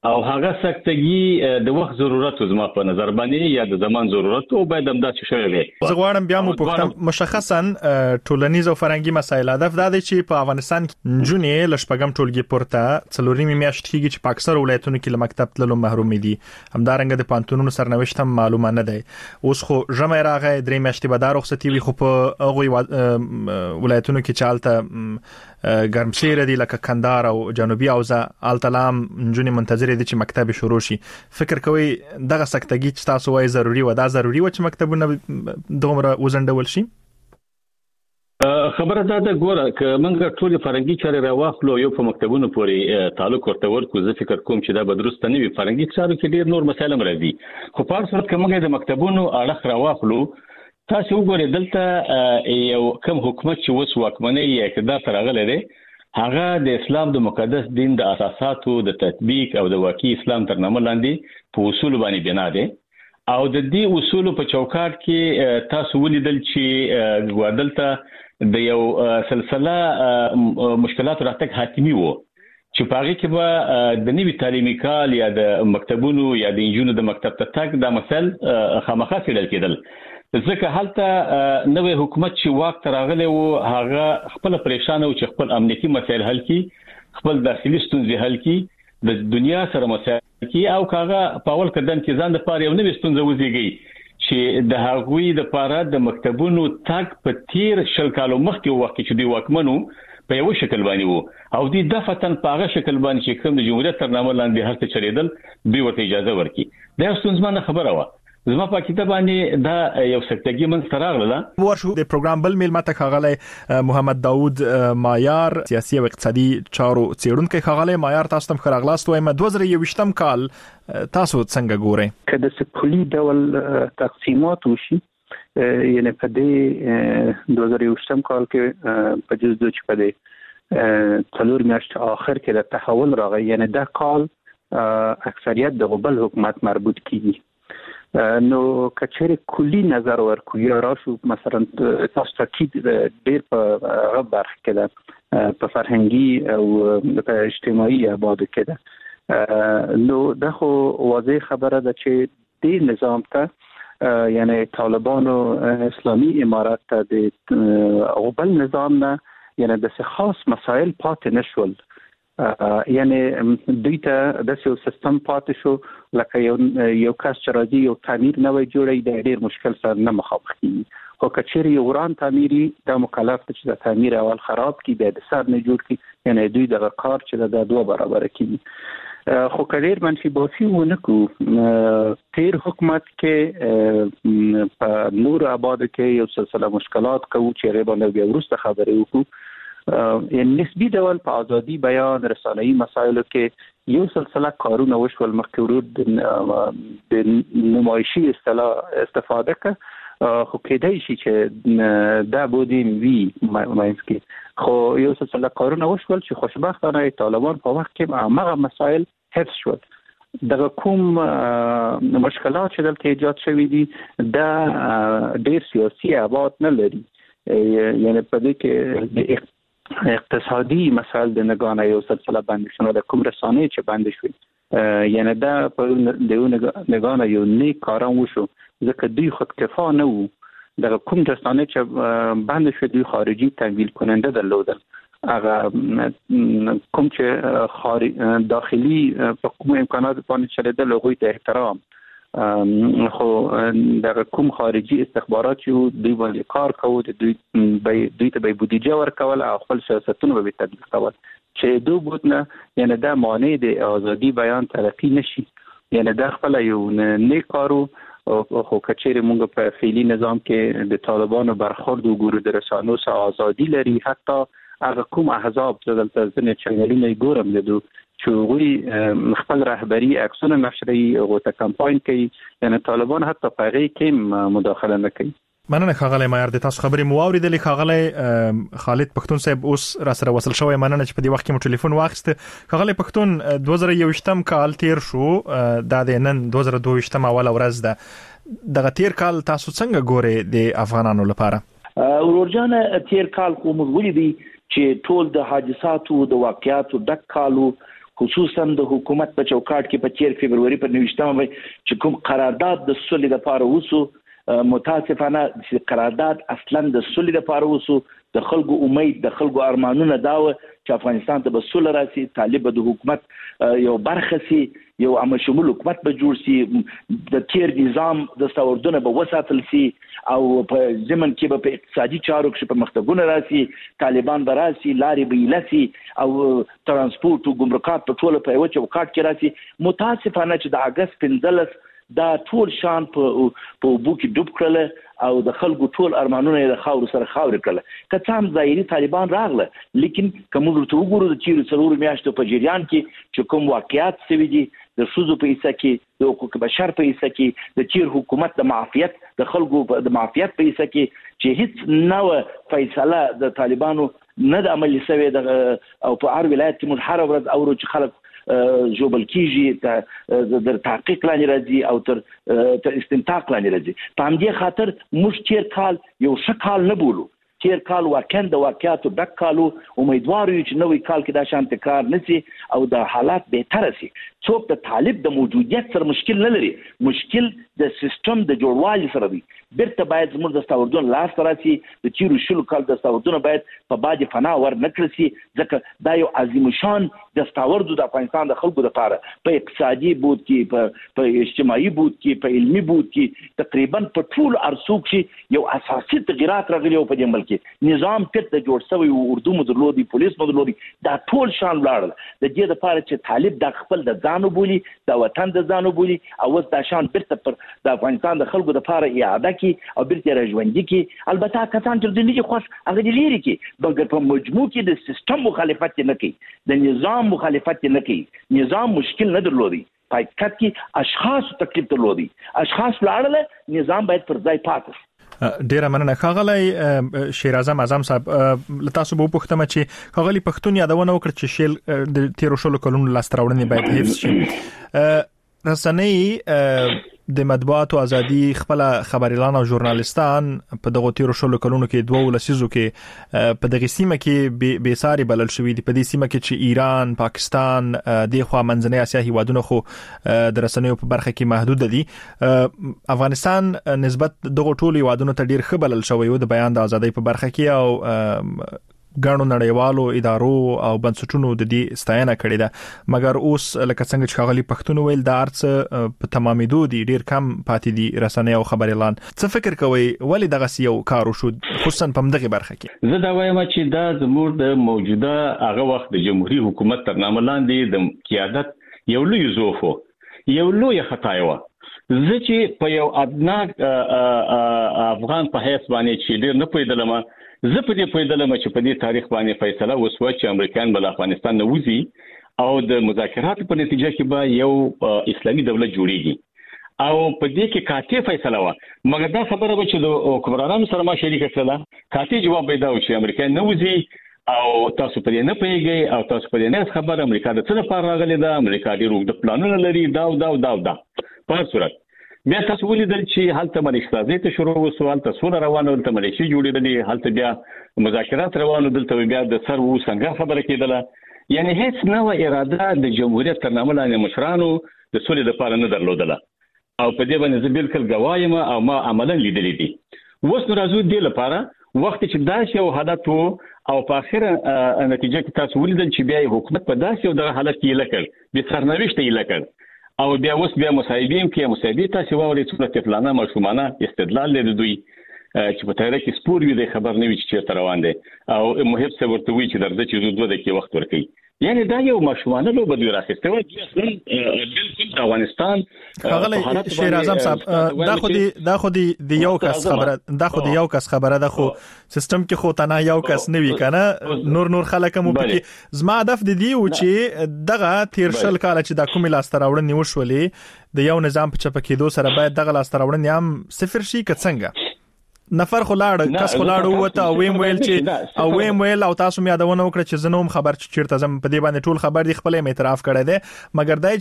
او هغه سکتګي د وخت ضرورت زما په نظر باندې یا د زمان ضرورت او باید همدا څه شوی وي. زه غواړم بیا مو پوښتم مشخصا ټولنیز او فرهنګي مسایل هدف دا دی چې په افغانستان کې جونې لشپګم ټولګي پورته څلورمې میاشت کېږي چې په اکثر ولایتونو کې له مکتب تللو محروم دي. همدارنګه د پانتونونو سرنوشت هم معلومه نه دی. اوس خو ژمه راغی درې میاشتې به دا رخصتي وي خو په هغه ولایتونو کې چالته ګرمسیر دي لکه کندهار او جنوبي اوزا التلام جونې منتظر دي چې مکتب شروع شي. فکر کوي دغه سکتګي چې تاسو وایي ضروری و دا ضروری و چې مکتبونه دومره وزندول شي؟ خبره دا ده ګوره ک منګه ټول فرنګي چارې راوخلو یو په مکتبونو پورې تعلق ورته ورکو. زه فکر کوم چې دا به درست نه وي. فرنګي چارو کې ډیر نور مسایل راځي خو په هر صورت کې موږ د مکتبونو اړه راوخلو. تاسو وګورئ دلته یو کوم حکومت چې وس واکمنۍ یا اقتدار ترغله دی هغه د اسلام د مقدس دین د اساساتو د تطبیق او د واقعي اسلام تر نامه لاندې په اصول باندې بنا دي او د دې اصول په چوکاټ کې تاسو ولیدل چې ګوادلته د یو سلسله مشکلات راتګ حتمی وو چې په هغه کې به د نوي تعلیمي کال یا د مکتبونو یا د انجونو د مکتب ته تګ د مسل خامخا کېدل کېدل ځکه هلته نوې حکومت چې واک تراغله وو هغه خپل پریشان او چې خپل امنیتي مسایل حل کړي خپل داخلي ستونزې حل کړي د دنیا سره مسایل کړي او کاغه په اول قدم کې ځان د پاره یو نوې ستونزه وزيږي چې د هغوی د پاره د مکتبونو تک په تیر شل کالو مخکې وخت چې دی واکمنو په یو شکل باندې وو او د دفتن په هغه شکل باندې چې کوم د جمهوریت تر نامه لاندې هر څه چریدل دوی ورته اجازه ورکړي. دا ستونزمنه خبره و. زما په کتاب باندې دا یو سکتګي من ستراغله. ورشو د پروګرام بل میل ماته خغله محمد داوود مایار سیاسي او اقتصادي چارو څېړونکو خغله مایار تاسو تم خراغلاست وایم دوه زره یوویشتم کال تاسو څنګه ګورئ؟ کله چې کلی ډول تقسیمات وشي یعنی په دې دوه زره یوویشتم کال کې په جز دوه چې په دې څلور میاشت اخر کې د تحول راغی یعنی دا کال اکثریت د غبل حکومت مربوط کیږي. نو کچېره کلی نظر ورکو یا راشو مثلا تاسو تاکید ډیر په غو برخه کې ده په فرهنګي او په اجتماعي آباد کې ده. نو دا خو واضح خبره ده چې دې نظام ته یعنی طالبانو اسلامي امارات ته د غبل نظام نه یعنی د خاص مسائل پاتې نشول یعنی دوی ته د یو سیستم پاتې شو لکه یو یو کس چې راځي یو تعمیر نوې جوړي د ډېر مشکل سره نه مخامخ کیږي خو کچېری یو وران تعمیري د مکلف چې د تعمیر اول خراب کی به د سر نه جوړ کی یعنی دوی د کار چې د دوه برابر کیږي خو کډیر منفي بوفي ونکو تیر حکومت کې په نور آباد کې یو سلسله مشکلات کوي چې ربانه بیا ورسته خبرې وکړو یعنی نسبی ډول په ازادي بیان رسانه‌ای مسایلو کې یو سلسله کارونه وشول مخکې ورود د نمایشي اصطلاح استفاده ک خو کېدای شي چې دا بودیم وی ماینسکي خو یو سلسله کارونه وشول چې خوشبختانه طالبان په وخت کې هغه مسایل حفظ شول. دغه کوم مشکلات چې دلته ایجاد شوي دي دا ډېر سیاسي ابعاد نه لري یعنی په دې کې اقتصادي مسائل د نگانه یو سلسله باندې شنو د کوم رسانه چې باندې شوی یعنی دا په د نگانه یو نیک کاران وشو ځکه دوی خود کفا نه وو د کوم رسانه چې باندې شوی دوی خارجي تمویل کننده درلودل هغه کوم چې خارج داخلي په کوم امکانات باندې چلیدل هغوی ته احترام خو د کوم خارجي استخبارات چې دوی باندې کار کوي د دوی به دوی ته به بودیجه ورکول او خپل سیاستونه به تطبیق کول چې دوی بوتنه یعنی دا معنی د ازادي بیان ترقی نشي یعنی دا خپل یو نیک کارو خو کچېره موږ په فعلی نظام کې د طالبانو برخورد وګورو د رسانو سره ازادي لري حتی هغه کوم احزاب چې دلته ځنې چینلونه ګورم دي چې وی خپل رهبری عکسونه نشري او ته کمپاین کوي یعنی طالبان حتی په هغه کې مداخله نه کوي. مننه خاغله مایار د تاسو خبرې مو اوریدلې خاغله خالد پښتون صاحب اوس را سره وصل شوی مننه چې په دې وخت کې مو ټلیفون واخیسته. خاغله پښتون دوه زره یوویشتم کال تیر شو دا د نن دوه زره دوه ویشتم اول ورځ ده دغه تیر کال تاسو څنګه ګورئ د افغانانو لپاره؟ ورورجانه تیر کال کوم ولیدي چې ټول د حادثاتو د واقعاتو ډک کالو خصوصا د حکومت په چوکاټ کې په تیر فبرवरी په نوښتمه چې کوم قرارداد د سولې لپاره وسو متاسفانه چې قرارداد اصلا د سولې لپاره وسو د خلکو امید د خلکو ارمانونه داوه چې افغانستان ته به سوله راسي طالب د حکومت یو برخه سي یو عام شمول حکومت به جوړ سي د تیر نظام د ستوردونه به وساتل سي او په زمن کې به په اقتصادي چارو کې په مختګونه راسي طالبان به راسي لارې به لاسي او ترانسپورت او ګمرکات په ټوله په یو چوکاټ کې راسي متاسفانه چې د اگست پنځلس دا ټول شان په په بو کې ډوب کړل او د خلکو ټول ارمانونه د خاور سره خاور کړل که څام ظاهري طالبان راغله لیکن کوم ورته وګورو د چیرې څلور میاشتو په جریان کې چې کوم واقعیات سوي دي د شوزو په حصہ کې د حقوق بشر په حصہ کې د چیر حکومت د معافیت د خلکو د معافیت په حصہ کې چې هیڅ نو فیصله د طالبانو نه د عملي سوي د او په هر ولایت کې موږ هر ورځ اورو چې خلک جوبل کیږي د تحقیق لاندې راځي او تر تر استنتاق لاندې راځي په همدې خاطر موږ تیر کال یو ښه کال نه بولو تیر کال واقعا د واقعیاتو ډک کالو امیدوار یو چې نوې کال کې دا شان تکرار نشي او د حالات بهتر شي څوک د طالب د موجودیت سره مشکل نه لري مشکل د سیستم د جوړوالي سره دی بیرته باید زموږ د ستوردون لاس راسي د چیرو شلو کال د ستوردون باید په باج فنا ور نکړي سي ځکه دا یو عظیم شان د ستوردو د افغانستان د خلکو لپاره په اقتصادي بود کې په په اجتماعي بود کې په علمي بود کې تقریبا په ټول ارسو کې یو اساسي تغیرات راغلي په دې ملک نظام پټ د جوړ شوی اردو مدرلودي پولیس مدرلودي دا ټول شان لاړل د دې لپاره چې طالب د خپل د ځانو بولی د وطن د ځانو بولی او وس دا شان بیرته پر د افغانستان د خلکو لپاره اعاده کی او بیرته راژوندي کی البته کسان چې د دې خوښ هغه د لري کی بلکې په مجموع کې د سیستم مخالفت نه کوي د نظام مخالفت نه کوي نظام مشکل نه درلودي پایکټ کې اشخاص تکلیف درلودي اشخاص لاړل نظام باید پر ځای پاتې ډیره مننه ښاغلی شیر اعظم اعظم صاحب لتاسو به پوښتنه چې ښاغلی پښتون یادونه وکړه چې شیل د تیر شلو کلونو لاستراوړنې باید حفظ شي رسنۍ د مطبوعاتو ازادي خپل خبريالان او ژورنالستان په دغه تیر شلو کلونو کې دوه ولسیزو کې په دغه سیمه کې به ساري بلل شوې دي په دې سیمه کې چې ایران پاکستان د خوا منځنۍ اسیا هیوادونو خو د رسنیو په برخه کې محدود دي افغانستان نسبت دغه ټولو هیوادونو ته ډیر ښه بلل شوی و د بیان د ازادۍ په برخه کې او ګڼو نړیوالو ادارو او بنسټونو د دې ستاینه کړې ده مګر اوس لکه څنګه چې ښاغلي پښتون ویل د ارڅ په تمامېدو دي ډیر کم پاتې دي رسنۍ او خبريالان څه فکر کوي ولې دغه یو کار وشو خصوصا په دغه برخه کې زه دا وایم چې دا زموږ د موجوده هغه وخت د جمهوریت حکومت تر نامه لاندې د قیادت یو لوی زوفو یو لوی خطا و زه چې په یو ادنا افغان په حیث باندې چې ډیر نه پېدلم زه په دې پېدلم چې په دې تاریخ باندې فیصله وسوه چې امریکایان بل افغانستان نه وځي او د مذاکراتو په نتیجه کې به یو اسلامي دولت جوړیږي او په دې کې کاته فیصله و مګر دا خبره به چې د حکمرانانو سره ما شریک کړله کاته جواب پیدا و چې امریکایان نه وځي او تاسو په دې نه پیږئ او تاسو په دې نه خبر امریکا د څه لپاره راغلي ده امریکا ډیر وګړي پلانونه لري دا دا دا دا په صورت بیا تاسو ولیدل چې حالت مليشتازي ته شروع وسو حالت سول روانه ولته مليشي جوړېدلې حالت بیا مذاکرات روانه دلته بیا د سر وو څنګه خبره کېدله یعنی هیڅ نو اراده د جمهوریت تر نامه لاندې مشرانو د سولې لپاره نه درلودله او په دې باندې زه بالکل گوایم او ما عملاً لیدلې دي اوس نو راځو دې لپاره وخت چې داسې یو حالت وو او په اخر نتیجه کې تاسو ولیدل چې بیا حکومت په داسې یو دغه حالت کې لکړ به سرنوشت یې لکړ او بیا اوس بیا مصاحبین کې مصاحبې تاسو ووري چې په فلانه مشومانه استدلال لري دوی چې په تاریخ کې سپور وي د خبر نه وي چې چیرته روان دي او محب څه ورته وی چې درځي چې دوه دقیقې وخت ورکړي یعنی دا یو مشومانه لو بدوی راخسته و بالکل د افغانستان خغلی شیر اعظم صاحب دا خو دی دا خو دی د یو کس خبره دا خو دی یو کس خبره ده خو سیستم کې خو تنه یو کس نه وی کنه نور نور خلک مو پکې زما هدف د دی و چې دغه تیر شل کال چې د کومې لاستراوړنې وشولې د یو نظام په چپکېدو سره باید دغه لاستراوړنې هم صفر شي که څنګه نفر خلاړ کس خلاړ وته او ویم ویل چې او ویم ویل او تاسو مې یادونه وکړه چې زنوم خبر چیرته زم په دې باندې ټول خبر دی خپل اعتراف کړی دی مګر دای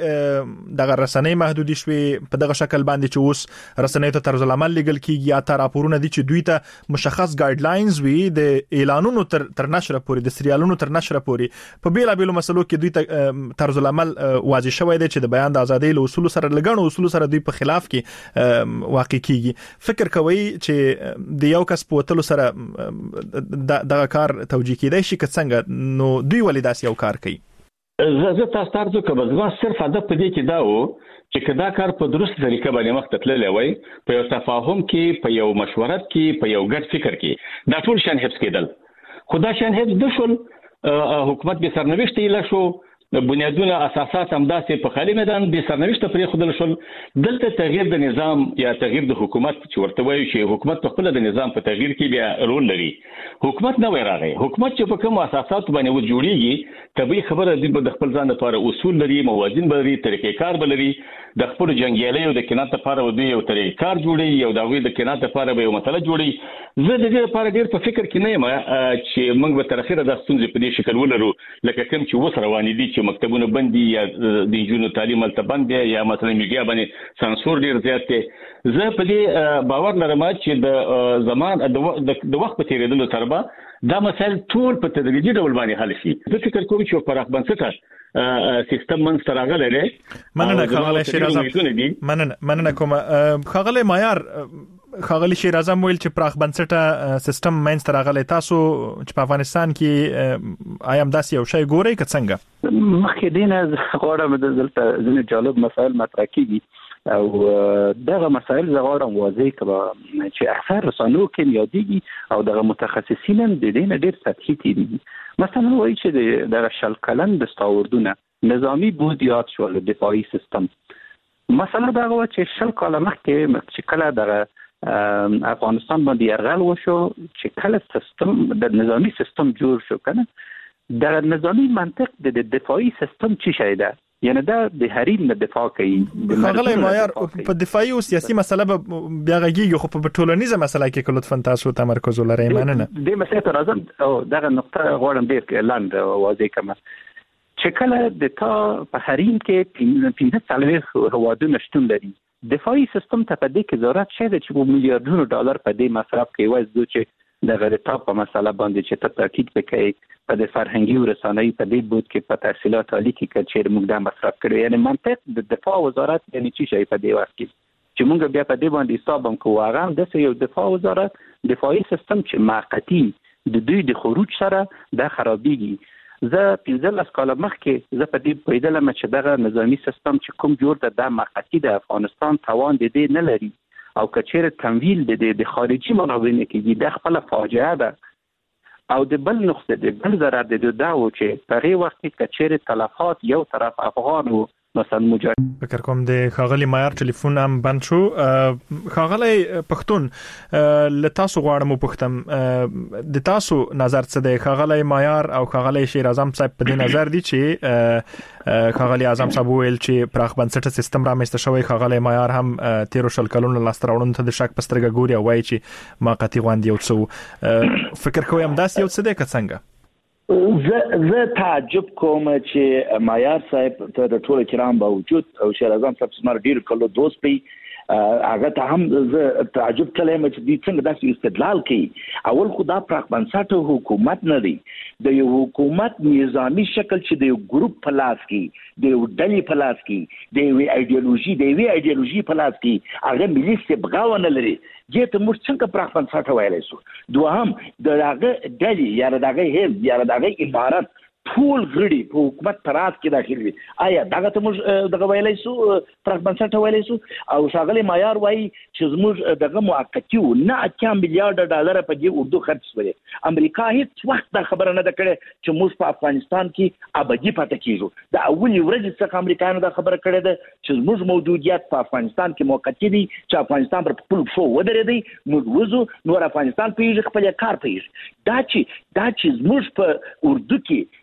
چې دغه رسنۍ محدودي شوي په دغه شکل باندې چې اوس رسنۍ ته طرز العمل لګل کیږي یا تر راپورونه دي چې دوی ته مشخص ګایډ لاینز وي د اعلانونو تر تر نشر پورې د سریالونو تر نشر پورې په بیلا بیلو مسلو کې دوی ته طرز العمل واضح شوی دی چې د بیان د ازادۍ له اصول سره لګڼو اصول سره دوی په خلاف کې واقع کیږي فکر کوي چې د یو کس په وتلو سره دغه کار توجیه کیدای شي که څنګه نو دوی ولې داس یو کار کوي زه زه تاسو ته ارزو کوم زما صرف هدف په دې کې دا و چې کدا کار په درست طریقه باندې مخ ته تللی وای په یو تفاهم کې په یو مشورت کې په یو ګډ فکر کې دا ټول شان حفظ کېدل خدا شان حفظ د شول حکومت به سرنوشت ایله شو بنیادونه اساسات همداسې په خالي میدان به سرنوشت پرې خودل شول دلته تغییر د نظام یا تغییر د حکومت چې ورته وایي چې حکومت په خپل د نظام په تغییر کې بیا رول لري حکومت نه وای راغی حکومت چې په کوم اساسات باندې و جوړیږي طبي خبره د خپل ځان لپاره اصول لري موازین لري طریقې کار لري د خپل جنگیالي او د کینات لپاره و دی یو طریقې کار جوړي یو دغه د کینات لپاره به یو مسله جوړي زه د دې لپاره ډیر په فکر کې نه یم چې موږ به تر اخره د ستونزې په دې شکل ولرو لکه کوم چې وسره روان دي چې مکتبونه بندي یا د جنونو تعلیم الته بند یا مثلا میډیا باندې سانسور ډیر زیات دی زه په دې باور لرم چې د زمان د وخت په تیریدلو سره دا مسایل ټول په تدریجي ډول باندې حل شي زه فکر کوم چې په پراخ بنسټه سیستم من ستراغله لري مننه خغله شیر اعظم مننه مننه کوم خغله معیار خغلی شیر اعظم ویل چې پراخ بنسټه سیستم مین ستراغله تاسو چې په افغانستان کې ایم داسې یو شی ګوري که څنګه مخکې دینه غواړم د دلته ځینې جالب مسایل مطرح کیږي او دغه مسایل زغوارم واضح کړه چې اکثر رسانو کې یادېږي او دغه متخصصین د دې نه ډېر سطحي دي مثلا وایي چې دغه شل کلن دستاوردونه نظامی بود یاد شول دفاعي سیستم مثلا دغه چې شل کاله مخکې چې کله دغه افغانستان باندې یرغل وشو چې کله سیستم د نظامی سیستم جوړ شو کنه د نظامی منطق د دفاعي سیستم چی شي ده یعنی دا د حریم نه دفاع کوي خغله معیار په دفاعي او سیاسي مسله بیا غږیږي خو په ټولنیزه مسله کې کله لطفا تاسو تمرکز ولرئ مننه د مسله راځم او دغه نقطه غواړم ډیر لاند واضح کړم چې کله د تا په حریم کې پنځه څلوېښت هوادونه شتون لري دفاعي سیستم ته په دې کې ضرورت شته چې په میلیارډونو ډالر په دې مصرف کوي وایي چې د غریطا په مسله باندې چې ته تاکید وکړي په د فرهنګي او رسانه‌ای په دې بود کې په تحصیلات عالی کې کچېر موږ د مصرف کړو یعنی منطق د دفاع وزارت یعنی چی شي په دې وخت کې چې موږ بیا په دې باندې حساب هم کوو هغه د یو دفاع وزارت دفاعي سیستم چې موقتی د دوی د خروج سره د خرابېږي زه پنځلس کاله مخکې زه په دې پوهېدلم چې دغه نظامی سیستم چې کوم جوړ ده د موقتی د افغانستان توان د دې نه لري او کچېر تمویل د د خارجي منابعو کې د خپل فاجعه ده او د بل نقطه د بل ضرر د دا و چې په هغه وخت کې کچېر تلفات یو طرف افغان وو مثلا مجاهد فکر کوم د خاغلی معیار ټلیفون هم بند شو خاغلی پښتون ل تاسو غواړم پښتم د تاسو نظر څه دی خاغلی معیار او خاغلی شیر اعظم صاحب په دې نظر دي چې خاغلی اعظم صاحب ویل چې پراخ بنسټه سیستم را مېست شوی خاغلی معیار هم تیر شل کلونه لاستراوړون ته د شک پسترګه ګوري او وایي چې ما قتی غوندي یو څه فکر کوم داس یو څه دی که څنګه زه زه تعجب کوم چې معیار صاحب ته د ټولو کرام باوجود او شیر اعظم صاحب سمار ډیر کلو دوست پی هغه ته هم زه تعجب کلم چې د څنګه داسې استدلال کوي اول خدا پراخ بنسټه حکومت نه دی د یو حکومت نظامی شکل چې د یو ګروپ په لاس کې د یو ډلې په لاس کې د یو ایدئولوژي د یو ایدئولوژي په لاس کې هغه ملي استبغاء نه لري چې ته موږ څنګه پراخ بنسټه وایلی شو دوهم د هغه ډلې یا د هغه حزب یا د هغه امارت ټول غړي په حکومت تراز کې داخل وي آیا دغه ته موږ دغه ویلای شو پراخ بنسټه ویلای شو او ښاغلی معیار وایي چې زموږ دغه موقتی و نه اتیا میلیارډ ډالر په دې اردو خرڅ شوی امریکا هیڅ وخت دا خبره نه ده کړې چې موږ په افغانستان کې ابدي پاتې کیږو د اولې ورځې څخه امریکایانو دا خبره کړې ده چې زموږ موجودیت په افغانستان کې موقتی دی چې افغانستان پر خپل پښو ودرېدی موږ وځو نور افغانستان پیږي خپل کار پیږي دا چې دا چې زموږ په اردو کې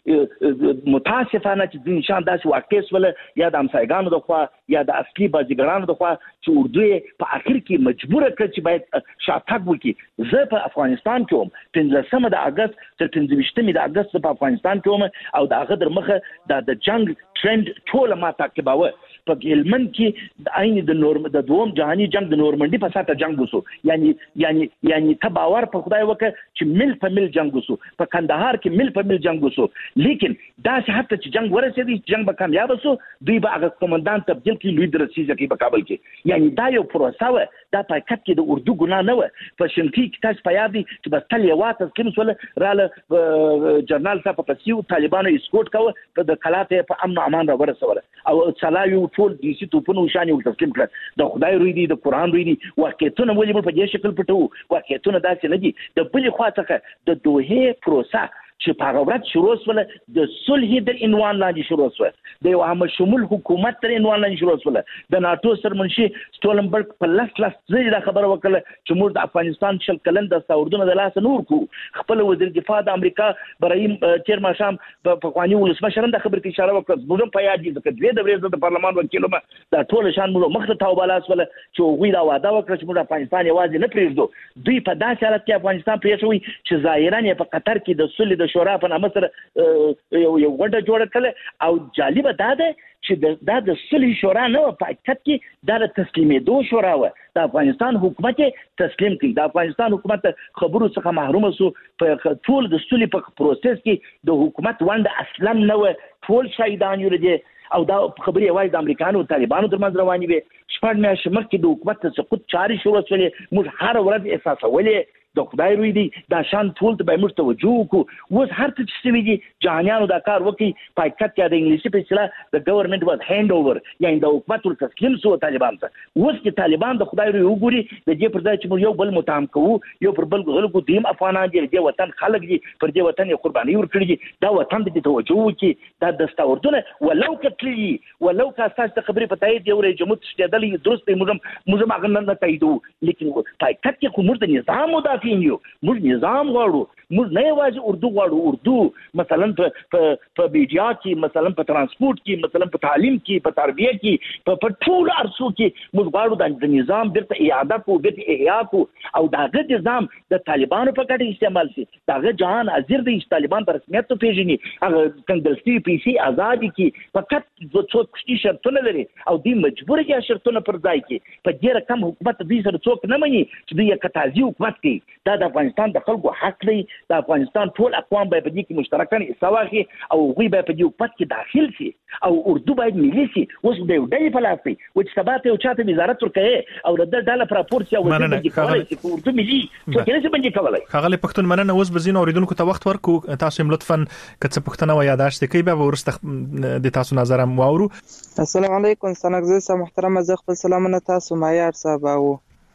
متاسفانه چې د نشان داسې واقع سول یا د امسایګانو د خوا یا د اصلي بازیګرانو د خوا چې اردو په اخر کې مجبور کړ چې باید شاتګ وکړي. زه په افغانستان کې وم پنځلسمه د اگست تر پنځويشتمه د اگست په افغانستان کې وم او د هغه در مخه د جنگ ټرند ټول ما تعقیباوه. په هلمند کې د عین د نورم د دوم جهاني جنگ د نورمندي په ساته جنگ وسو یعنی یعنی یعنی تباور په خدای وکړه چې مل په مل جنگ وسو. په کندهار کې مل په مل جنگ وسو لیکن دا چې حتی چې جنگ ورسېدی جنگ به کامیاب وسو دوی به هغه قومندان تبدیل کړي لوی درسیزه کې په کابل کې. یعنی دا یو پروسه و دا په حقیقت کې د اردو ګناه نه و. په شنقي کې تاسو په یاد دي چې بس تل یو واته کې مسول رااله جرنال صاحب په سیو طالبانو اسکوټ کاوه په د کلاته په امن امان را ورسول او سلایو ټول د سې توپونو شان یو تسلیم کړ. د خدای روی دی د قران روی دی واقعیتونه ولې په دې شکل پټو واقعیتونه داسې نه دي. د بلې خوا څخه د دوه پروسه چې په هغه ورځ شروع شول د صلح د عنوان لاندې شروع شول د یو عام شمول حکومت تر عنوان لاندې شروع شول د ناتو سرمنشي سټولنبرګ په لاس لاس ځای خبره وکړه چې موږ د افغانستان شل کلن د سعودونو د لاس نور کو. خپل وزیر دفاع د امریکا برایم چیرما شام په قوانینو ولسمشر د خبرې اشاره وکړه. موږ په یاد دي چې دوی د ورځې د پارلمان وکیلومه دا ټول شان موږ مخ ته توبالاس ول چې وی دا وعده وکړه چې موږ افغانستان یوازې نه پریږدو. دوی په داسې حالت کې افغانستان پریښوي چې ظاهرا په قطر کې د صلح د شورا په نامه سره یو یو غونډه جوړه کړه او جالب دا ده چې دا د صلح شورا نه په حقیقت کې دا د تسلیمېدو شورا و. د افغانستان حکومت تسلیم کړي د افغانستان حکومت خبرو څخه محروم شو. په ټول د صلح په پروسس کې د حکومت ونده اصلا نه و. ټول شهیدان یو دي او دا خبري وایي د امریکانو او طالبانو ترمنځ رواني وي. شپږ میاشتې مخکې د حکومت سقوط چاري شروع شولې موږ هر ورځ احساسولې د خدای روی دی دا شان ټول ته به موږ توجه وکړو. اوس هر څه چې سوي دي جهانیانو دا کار وکړي په حقیقت کې د انګلیسي په اصطلاح د ګورنمنت واز هاند اوور یعنی د حکومت ور تسلیم شو طالبان ته. اوس چې طالبان د خدای روی وګوري د دې پر ځای چې موږ یو بل متهم کوو یو پر بل غلګو دیم افغانان دي د وطن خلک دي پر دې وطن یې قرباني ورکړي دي دا وطن دې توجه وکړي دا د استوردونه ولو کتلی ولو کا اساس د خبرې په تایید یو جمهوریت شتدلې درست موږ موږ هغه نه تاییدو لیکن په حقیقت کې کوم د نظام مدافعین یو موږ نظام غواړو. موږ نه یوازې اردو غواړو اردو مثلا په په میډیا کې مثلا په ترانسپورت کې مثلا په تعلیم کې په تربیه کې په ټول ارسو کې موږ غواړو د نظام بیرته اعاده کو بیرته احیا کو او داغه نظام د طالبانو په ګټه استعمال شي. داغه جهان حاضر دي چې طالبان پر رسمیت ته پیژني هغه کنګلسي پی سي آزادي کې فقط د څو کشتي شرطونه لري او دوی مجبور دي شرطونه پر ځای کې په دې رقم حکومت دې سره څوک نه مني چې دوی کتازي حکومت کوي. دا د افغانستان د خلکو حق دی. د افغانستان ټول اقوام به په دې کې مشترکاً حصہ واخلي او دوی به په دې حکومت کې داخل شي او اردو باید ملي شي. اوس د یو ډلې په لاس دی چې سبا ته یو چاته وزارت ورکړي او د ډله پراپورسیا وزیر باندې کولای شي په اردو ملي څه کې څه باندې کولای. خغلی پښتون مننه. اوس بزین اوریدونکو ته وخت ورکو تاسو هم لطفاً کڅ پښتنه و یاداشت کوي به ورسته د تاسو نظر هم واورو. السلام علیکم سنګزه محترم زه خپل سلامونه تاسو معیار صاحب او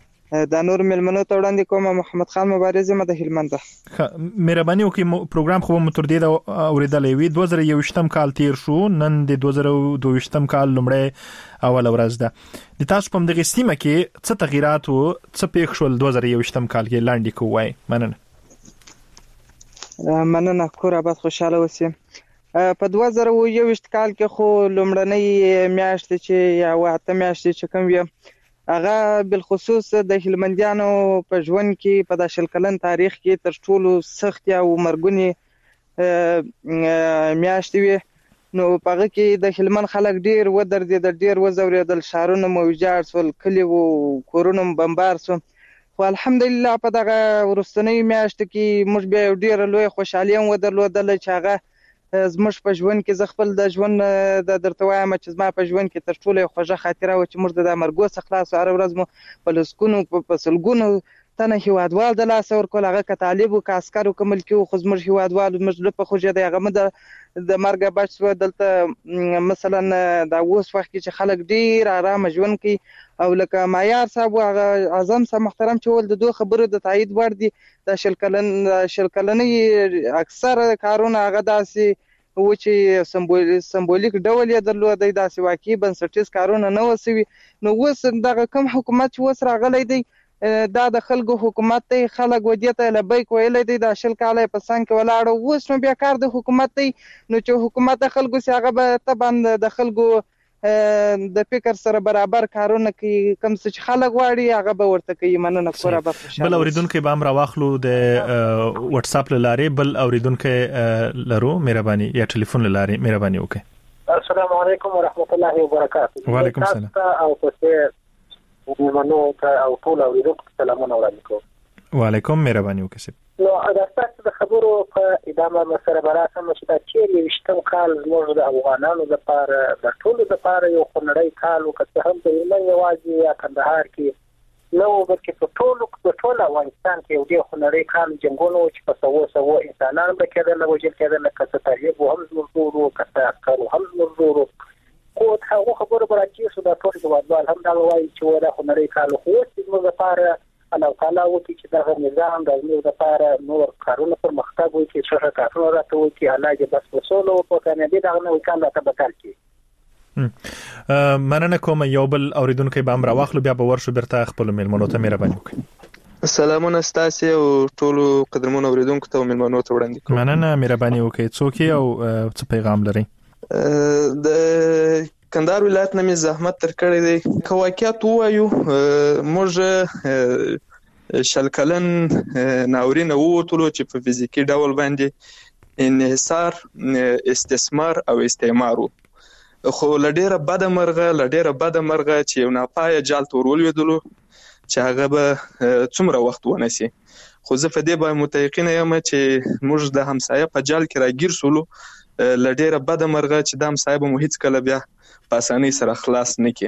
دا نور ملمنو ته وړاندې کوم. محمد خان مبارز م د هلمند. مهرباني وکړئ پروګرام خو مو تر دې دا اوریدلې وی دوه زره یوویشتم کال تیر شو نن د دوه زره دوه کال لومړی اول ورځ ده. د تاسو په دغه سیمه کې څه تغیرات او څه پیښ شول دوه زره یوویشتم کال کې لاندې کوی؟ مننه. مننه کور آباد خوشاله اوسئ. په دوه زره یوویشت کال کې خو لومړنۍ میاشتې چې یا واته میاشتې چې کوم وي هغه بالخصوص د هلمندیانو په ژوند کې په د شل کلن تاریخ کې تر ټولو سخت او مرګونی میاشتې وي. نو په هغه کې د هلمند خلک ډیر ودرېدل ډیر وزورېدل شهرونه مو ویجاړ شول کلي او کورونه بمبار شو. خو الحمدلله په دغه وروستنۍ میاشت کې موږ بیا ډیر لوی خوشحالي هم ودرلودل چې هغه زموږ په ژوند کې ز خپل د ژوند د درته وایم چې زما په ژوند کې تر ټولو خوږه خاطره و چې موږ د مرګو څخه خلاص هر ورځ مو په لسکونو په سلګونو تنه هیوادوال د لاس ورکول هغه ک طالب او ک عسکر او ک ملکی او خو زموږ هیوادوال موږ په خوږه دی هغه د د مرګ بچ و دلته مثلا دا اوس وخت کې چې خلک ډیر آرام ژوند کوي او لکه معیار صاحب هغه اعظم صاحب محترم چې ول د دوه خبرو د تایید ور دي د شل کلن شل کلنې اکثر کارونه هغه داسي و چې سمبول سمبولیک ډول یې درلودای داسې واقعي بنسټیز کارونه نه وسوي. نو اوس دغه کوم حکومت چې اوس راغلی دی دا د خلکو حکومت ته خلک ودیته لبیک ویلې دي د شل کاله په څنګ کې ولاړ اوس نو بیا کار د حکومت ته نو چې حکومت خلکو سي هغه به طبعا د خلکو د فکر سره برابر کارونه کوي کوم څه خلک واړي هغه به ورته کوي مننه کوره به خوشاله بل اوریدونکو به امر واخلو د واتس اپ لاره بل اوریدونکو لرو مهرباني یا ټلیفون لاره مهرباني وکړئ السلام علیکم ورحمت الله وبرکاته وعلیکم السلام او پسې ومنو ته او ټول اوریدونکو سلامونه وړاندې کوم وعلیکم مهرباني وکړئ نو دا تاسو د خبرو په ادامه سره براسم چې دا چیرې وشتم کال زموږ د افغانانو لپاره د ټولو لپاره یو خنړی کال وکړي هم د یمن یوازې یا کندهار کې نو بلکې په ټولو په ټول افغانستان کې یو ډېر خنړی کال جنګونو چې په سوو سوو انسانان به کېدل وجل کېدل لکه تاریخ هم زموږ کته کارو هم زموږ خو هغه خبره براتې شو دا ټول جوابوال هم دا وایي چې ودا خنړی کال خو زموږ لپاره الله تعالی وکي چې دا نظام د زموږ لپاره نور کارونه پر مختګ وي چې څه کارونه راته وي چې الله دې بس وسولو په کنه دې دا نه وکړه ته بتل کی مننه کوم یو بل اوریدونکو به امر واخلو بیا به ورشو برته خپل میلمنو ته مهرباني وکړئ سلامونه ستاسو او ټول قدرمن اوریدونکو ته میلمنو ته وړاندې کوم مننه مهرباني وکړئ څوک او څه پیغام لري د کندهار ولایت نه می زحمت تر کړی دی که واقعیت وایو موږ شلکلن ناورین ووتلو چې په فزیکی ډول باندې انحصار استثمار او استعمار خو لډیره بده مرغه لډیره بده مرغه چې یو ناپایه جال تورول ودلو چې هغه به څومره وخت ونیسي خو زه په دې باندې متيقن یم چې موږ د همسایه په جال کې راګیر سولو لډیره بده مرغه چې د همسایه به مو هیڅ کله بیا په اسانۍ سره خلاص نکي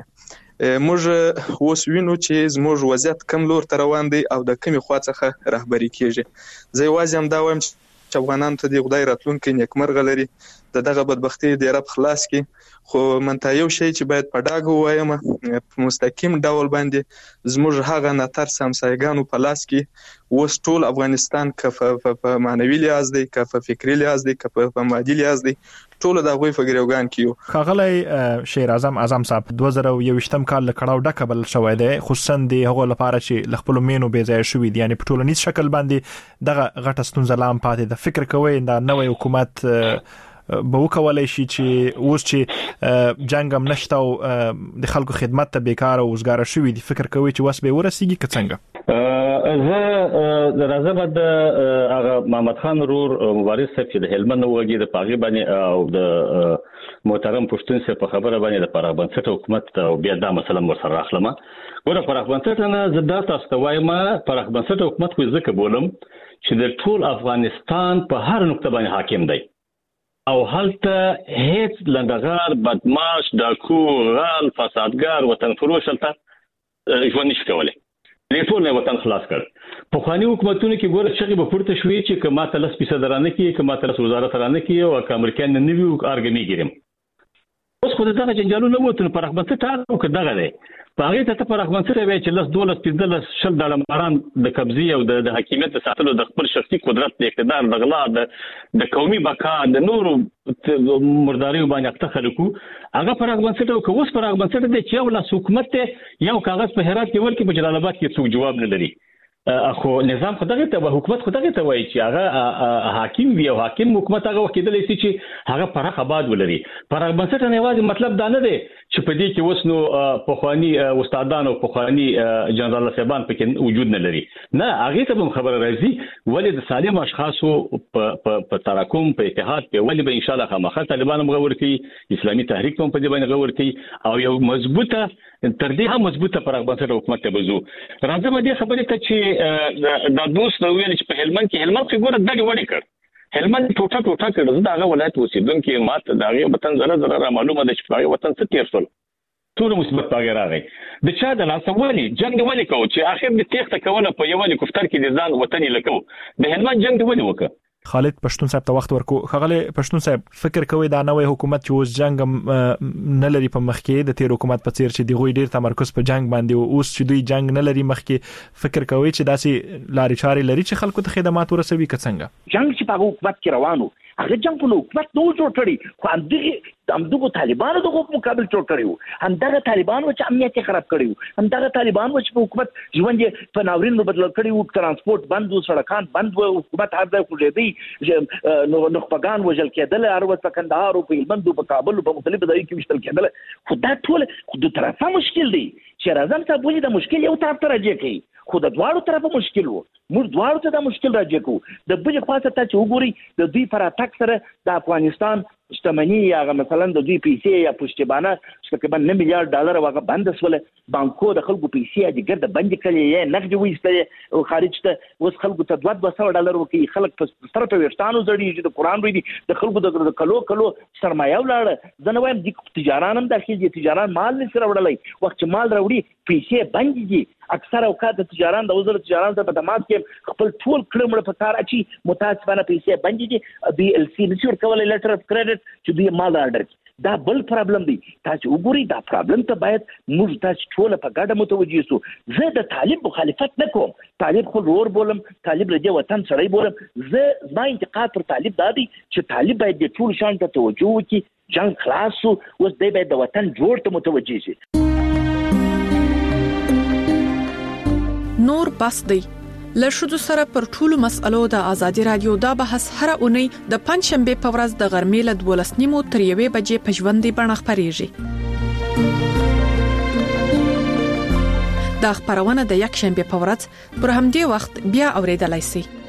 موږ اوس وینو چې زموږ وضعیت کم لور ته روان دی او د کمی خوا څخه رهبری کیږي زه یوازې هم دا وایم چې افغانان ته د خدای راتلونکي نیکمرغه لري د دغه بدبختی د رب خلاص کی خو منته یو شی چې باید په ډاګه وایم په مستقیم ډول باندې زموږ هغه ناتر سمسایګانو په لاس کې اوس ټول افغانستان کفه په معنوي لحاظ دی کفه فکری لحاظ دی کفه په مادي لحاظ دی ټول د غوي فګریوګان کیو خغلی شیر اعظم اعظم صاحب دوه زره یو ویشتم کال لکړاو ډکبل شوې ده خصوصا د هغو لپاره چې خپل مینو به ځای شوې دي یعنی په ټولنیز شکل باندې دغه غټه ستونزه لام پاتې د فکر کوي دا نوې حکومت به وکولای شي چې اوس چې جنگ هم نشته او د خلکو خدمت ته بیکاره او وزګار شوې دي فکر کوي چې وس به ورسیږي که څنګه زه د راځه د هغه محمد خان رور مبارز صاحب چې د هلمند وګړي د پاغي باندې او د محترم پښتون سره په خبره باندې د پراخ بنسټ حکومت او بیا دا مسله ور سره راخلم ګوره پراخ بنسټ نه زه دا تاسو ته وایم پراخ بنسټ حکومت خو ځکه بولم چې د ټول افغانستان په هر نقطه باندې حاکم دی او هلته هیڅ لندغار بدمعاش ډاکو غال فسادګار وطن فروش هلته ژوند نشي کولای دې ټول نه وطن خلاص کړ په خواني حکومتونو کې ګوره چې به پورته شوې چې کما ته لس فیصد رانه کې کما ته لس وزارت رانه کې او که امریکایان نه ویو ارګمی ګرم اوس خو دغه جنجالونه وته پر رغبت ته او که دغه دی په هغه ته پر رغبت سره وی چې لس دولس پنځلس شل د لمران د قبضي او د حاکمیت ساتلو د خپل شخصي قدرت د اقتدار د غلا د قومي بقا د نورو مرداري باندې اکته خلکو هغه پر رغبت سره او اوس پر رغبت سره د چې ولا حکومت یو کاغذ په هرات کې ورکې په جلال آباد کې څوک جواب نه لري اخو نظام خدای ته حکومت خدای ته وایي چې هغه حاکم وي او حاکم حکومت هغه وکیدل شي چې هغه پرخ آباد ولري پر بنسټ نه واځي مطلب دا نه دی چې په دې کې وسنو په خواني استادانو په خواني جنرال صاحبان پکې وجود نه لري نه هغه ته خبر راځي ولې د سالم اشخاصو په تراکم په اتحاد په ولې به ان شاء الله خامخا طالبان مغور کوي اسلامي تحریک هم په دې باندې غور کوي او یو مضبوطه تر دې هم مضبوطه پر بنسټ حکومت ته بزو راځم دې خبرې ته چې دا دوست نو ویل چې په هلمند کې هلمند کې ګوره دغه وړي کړ هلمند ټوټه ټوټه کړ دا هغه ولایت اوسیدونکو ماته دا هغه وطن زره زره معلومه ده چې هغه وطن څه تیر شول ټول مصیبت هغه راغی د چا د لاسوالي جنگ ولې کو چې اخر د تخته کوله په یو هلیکوپټر کې د ځان وطن لکو د هلمند جنگ ولې وکړ خالد پښتون صاحب ته وخت ورکو خغلی پښتون صاحب فکر کوي دا نوې حکومت چې اوس جنگ نه لري په مخ کې د تیر حکومت په څیر چې دی غوي ډیر تمرکز په جنگ باندې اوس چې دوی جنگ نه لري مخ کې فکر کوي چې داسې لاري چاري لري چې خلکو ته خدمات ورسوي که څنګه جنگ چې په حکومت کې روانو هغه جنگ په حکومت نو جوړ کړی خو همدغه همدغه طالبانو دغه مقابل جوړ کړیو همدغه طالبانو چې امنیت خراب کړیو همدغه طالبانو چې په حکومت ژوند په ناورین بدل کړیو ترانسپورت بند و سړکان بند و حکومت هر ځای خوځېدی نو نخبگان وژل کېدل هر وخت په کندهار او په هلمند او په کابل او په مختلفو ځایونو کې وشتل کېدل خو دا ټول خو د طرفه مشکل دی چې راځم ته بولی د مشکل یو طرف ته راځي کوي خو د دواړو طرفه مشکل وو موږ دواړو ته د مشکل راځي کوو د بل خاصه ته چې وګوري د دوی پر اتاک سره د افغانستان شتمنۍ یا مثلا د دوی پیسې یا پښتبانه چې تقریبا نه میلیارډ ډالر واغه بند سول بانکو د خلکو پیسې د ګرد بند کړي یا نقد وېستلې او خارج ته اوس خلکو ته دوه دوه سوه ډالر وکي خلک په سره په ورستانو زړی چې د قران وې دي د خلکو د کلو کلو سرمایه ولاړه ځنه وایم د تجارانم داخلي دي تجاران مال نشي راوړلای وخت مال راوړي پیسې بند دي اکثر اوقات د تجاران د وزارت تجاران ته په دماغ کې خپل ټول کړمړ په کار اچي متاسفانه پیسې بند دي بي ال سی نشي ورکول لیټر اف کریډټ چې دوی مال آرډر دا بل پرابلم دی تاسو وګورئ دا پرابلم ته باید موږ تاسو ټول په ګډه متوجي سو زه د طالب مخالفت نه کوم طالب خو ورور بولم طالب لږه وطن سړی بولم زه زما انتقاد پر طالب دادی چې طالب باید د ټول شان ته توجه وکړي جنگ خلاص وو اوس دی باید د وطن جوړ ته متوجي شي نور بس دی لشدو سره پر ټولو مسألو د ازادي رادیو دا بحث هر اونۍ د پنځ شنبه په ورځ د غرمې له دولس نیمو تر یوې بجې په ژوندۍ بڼه خپرېږي. دا خبرونه د یک شنبه په ورځ پر همدې وخت بیا اوریدلای شئ.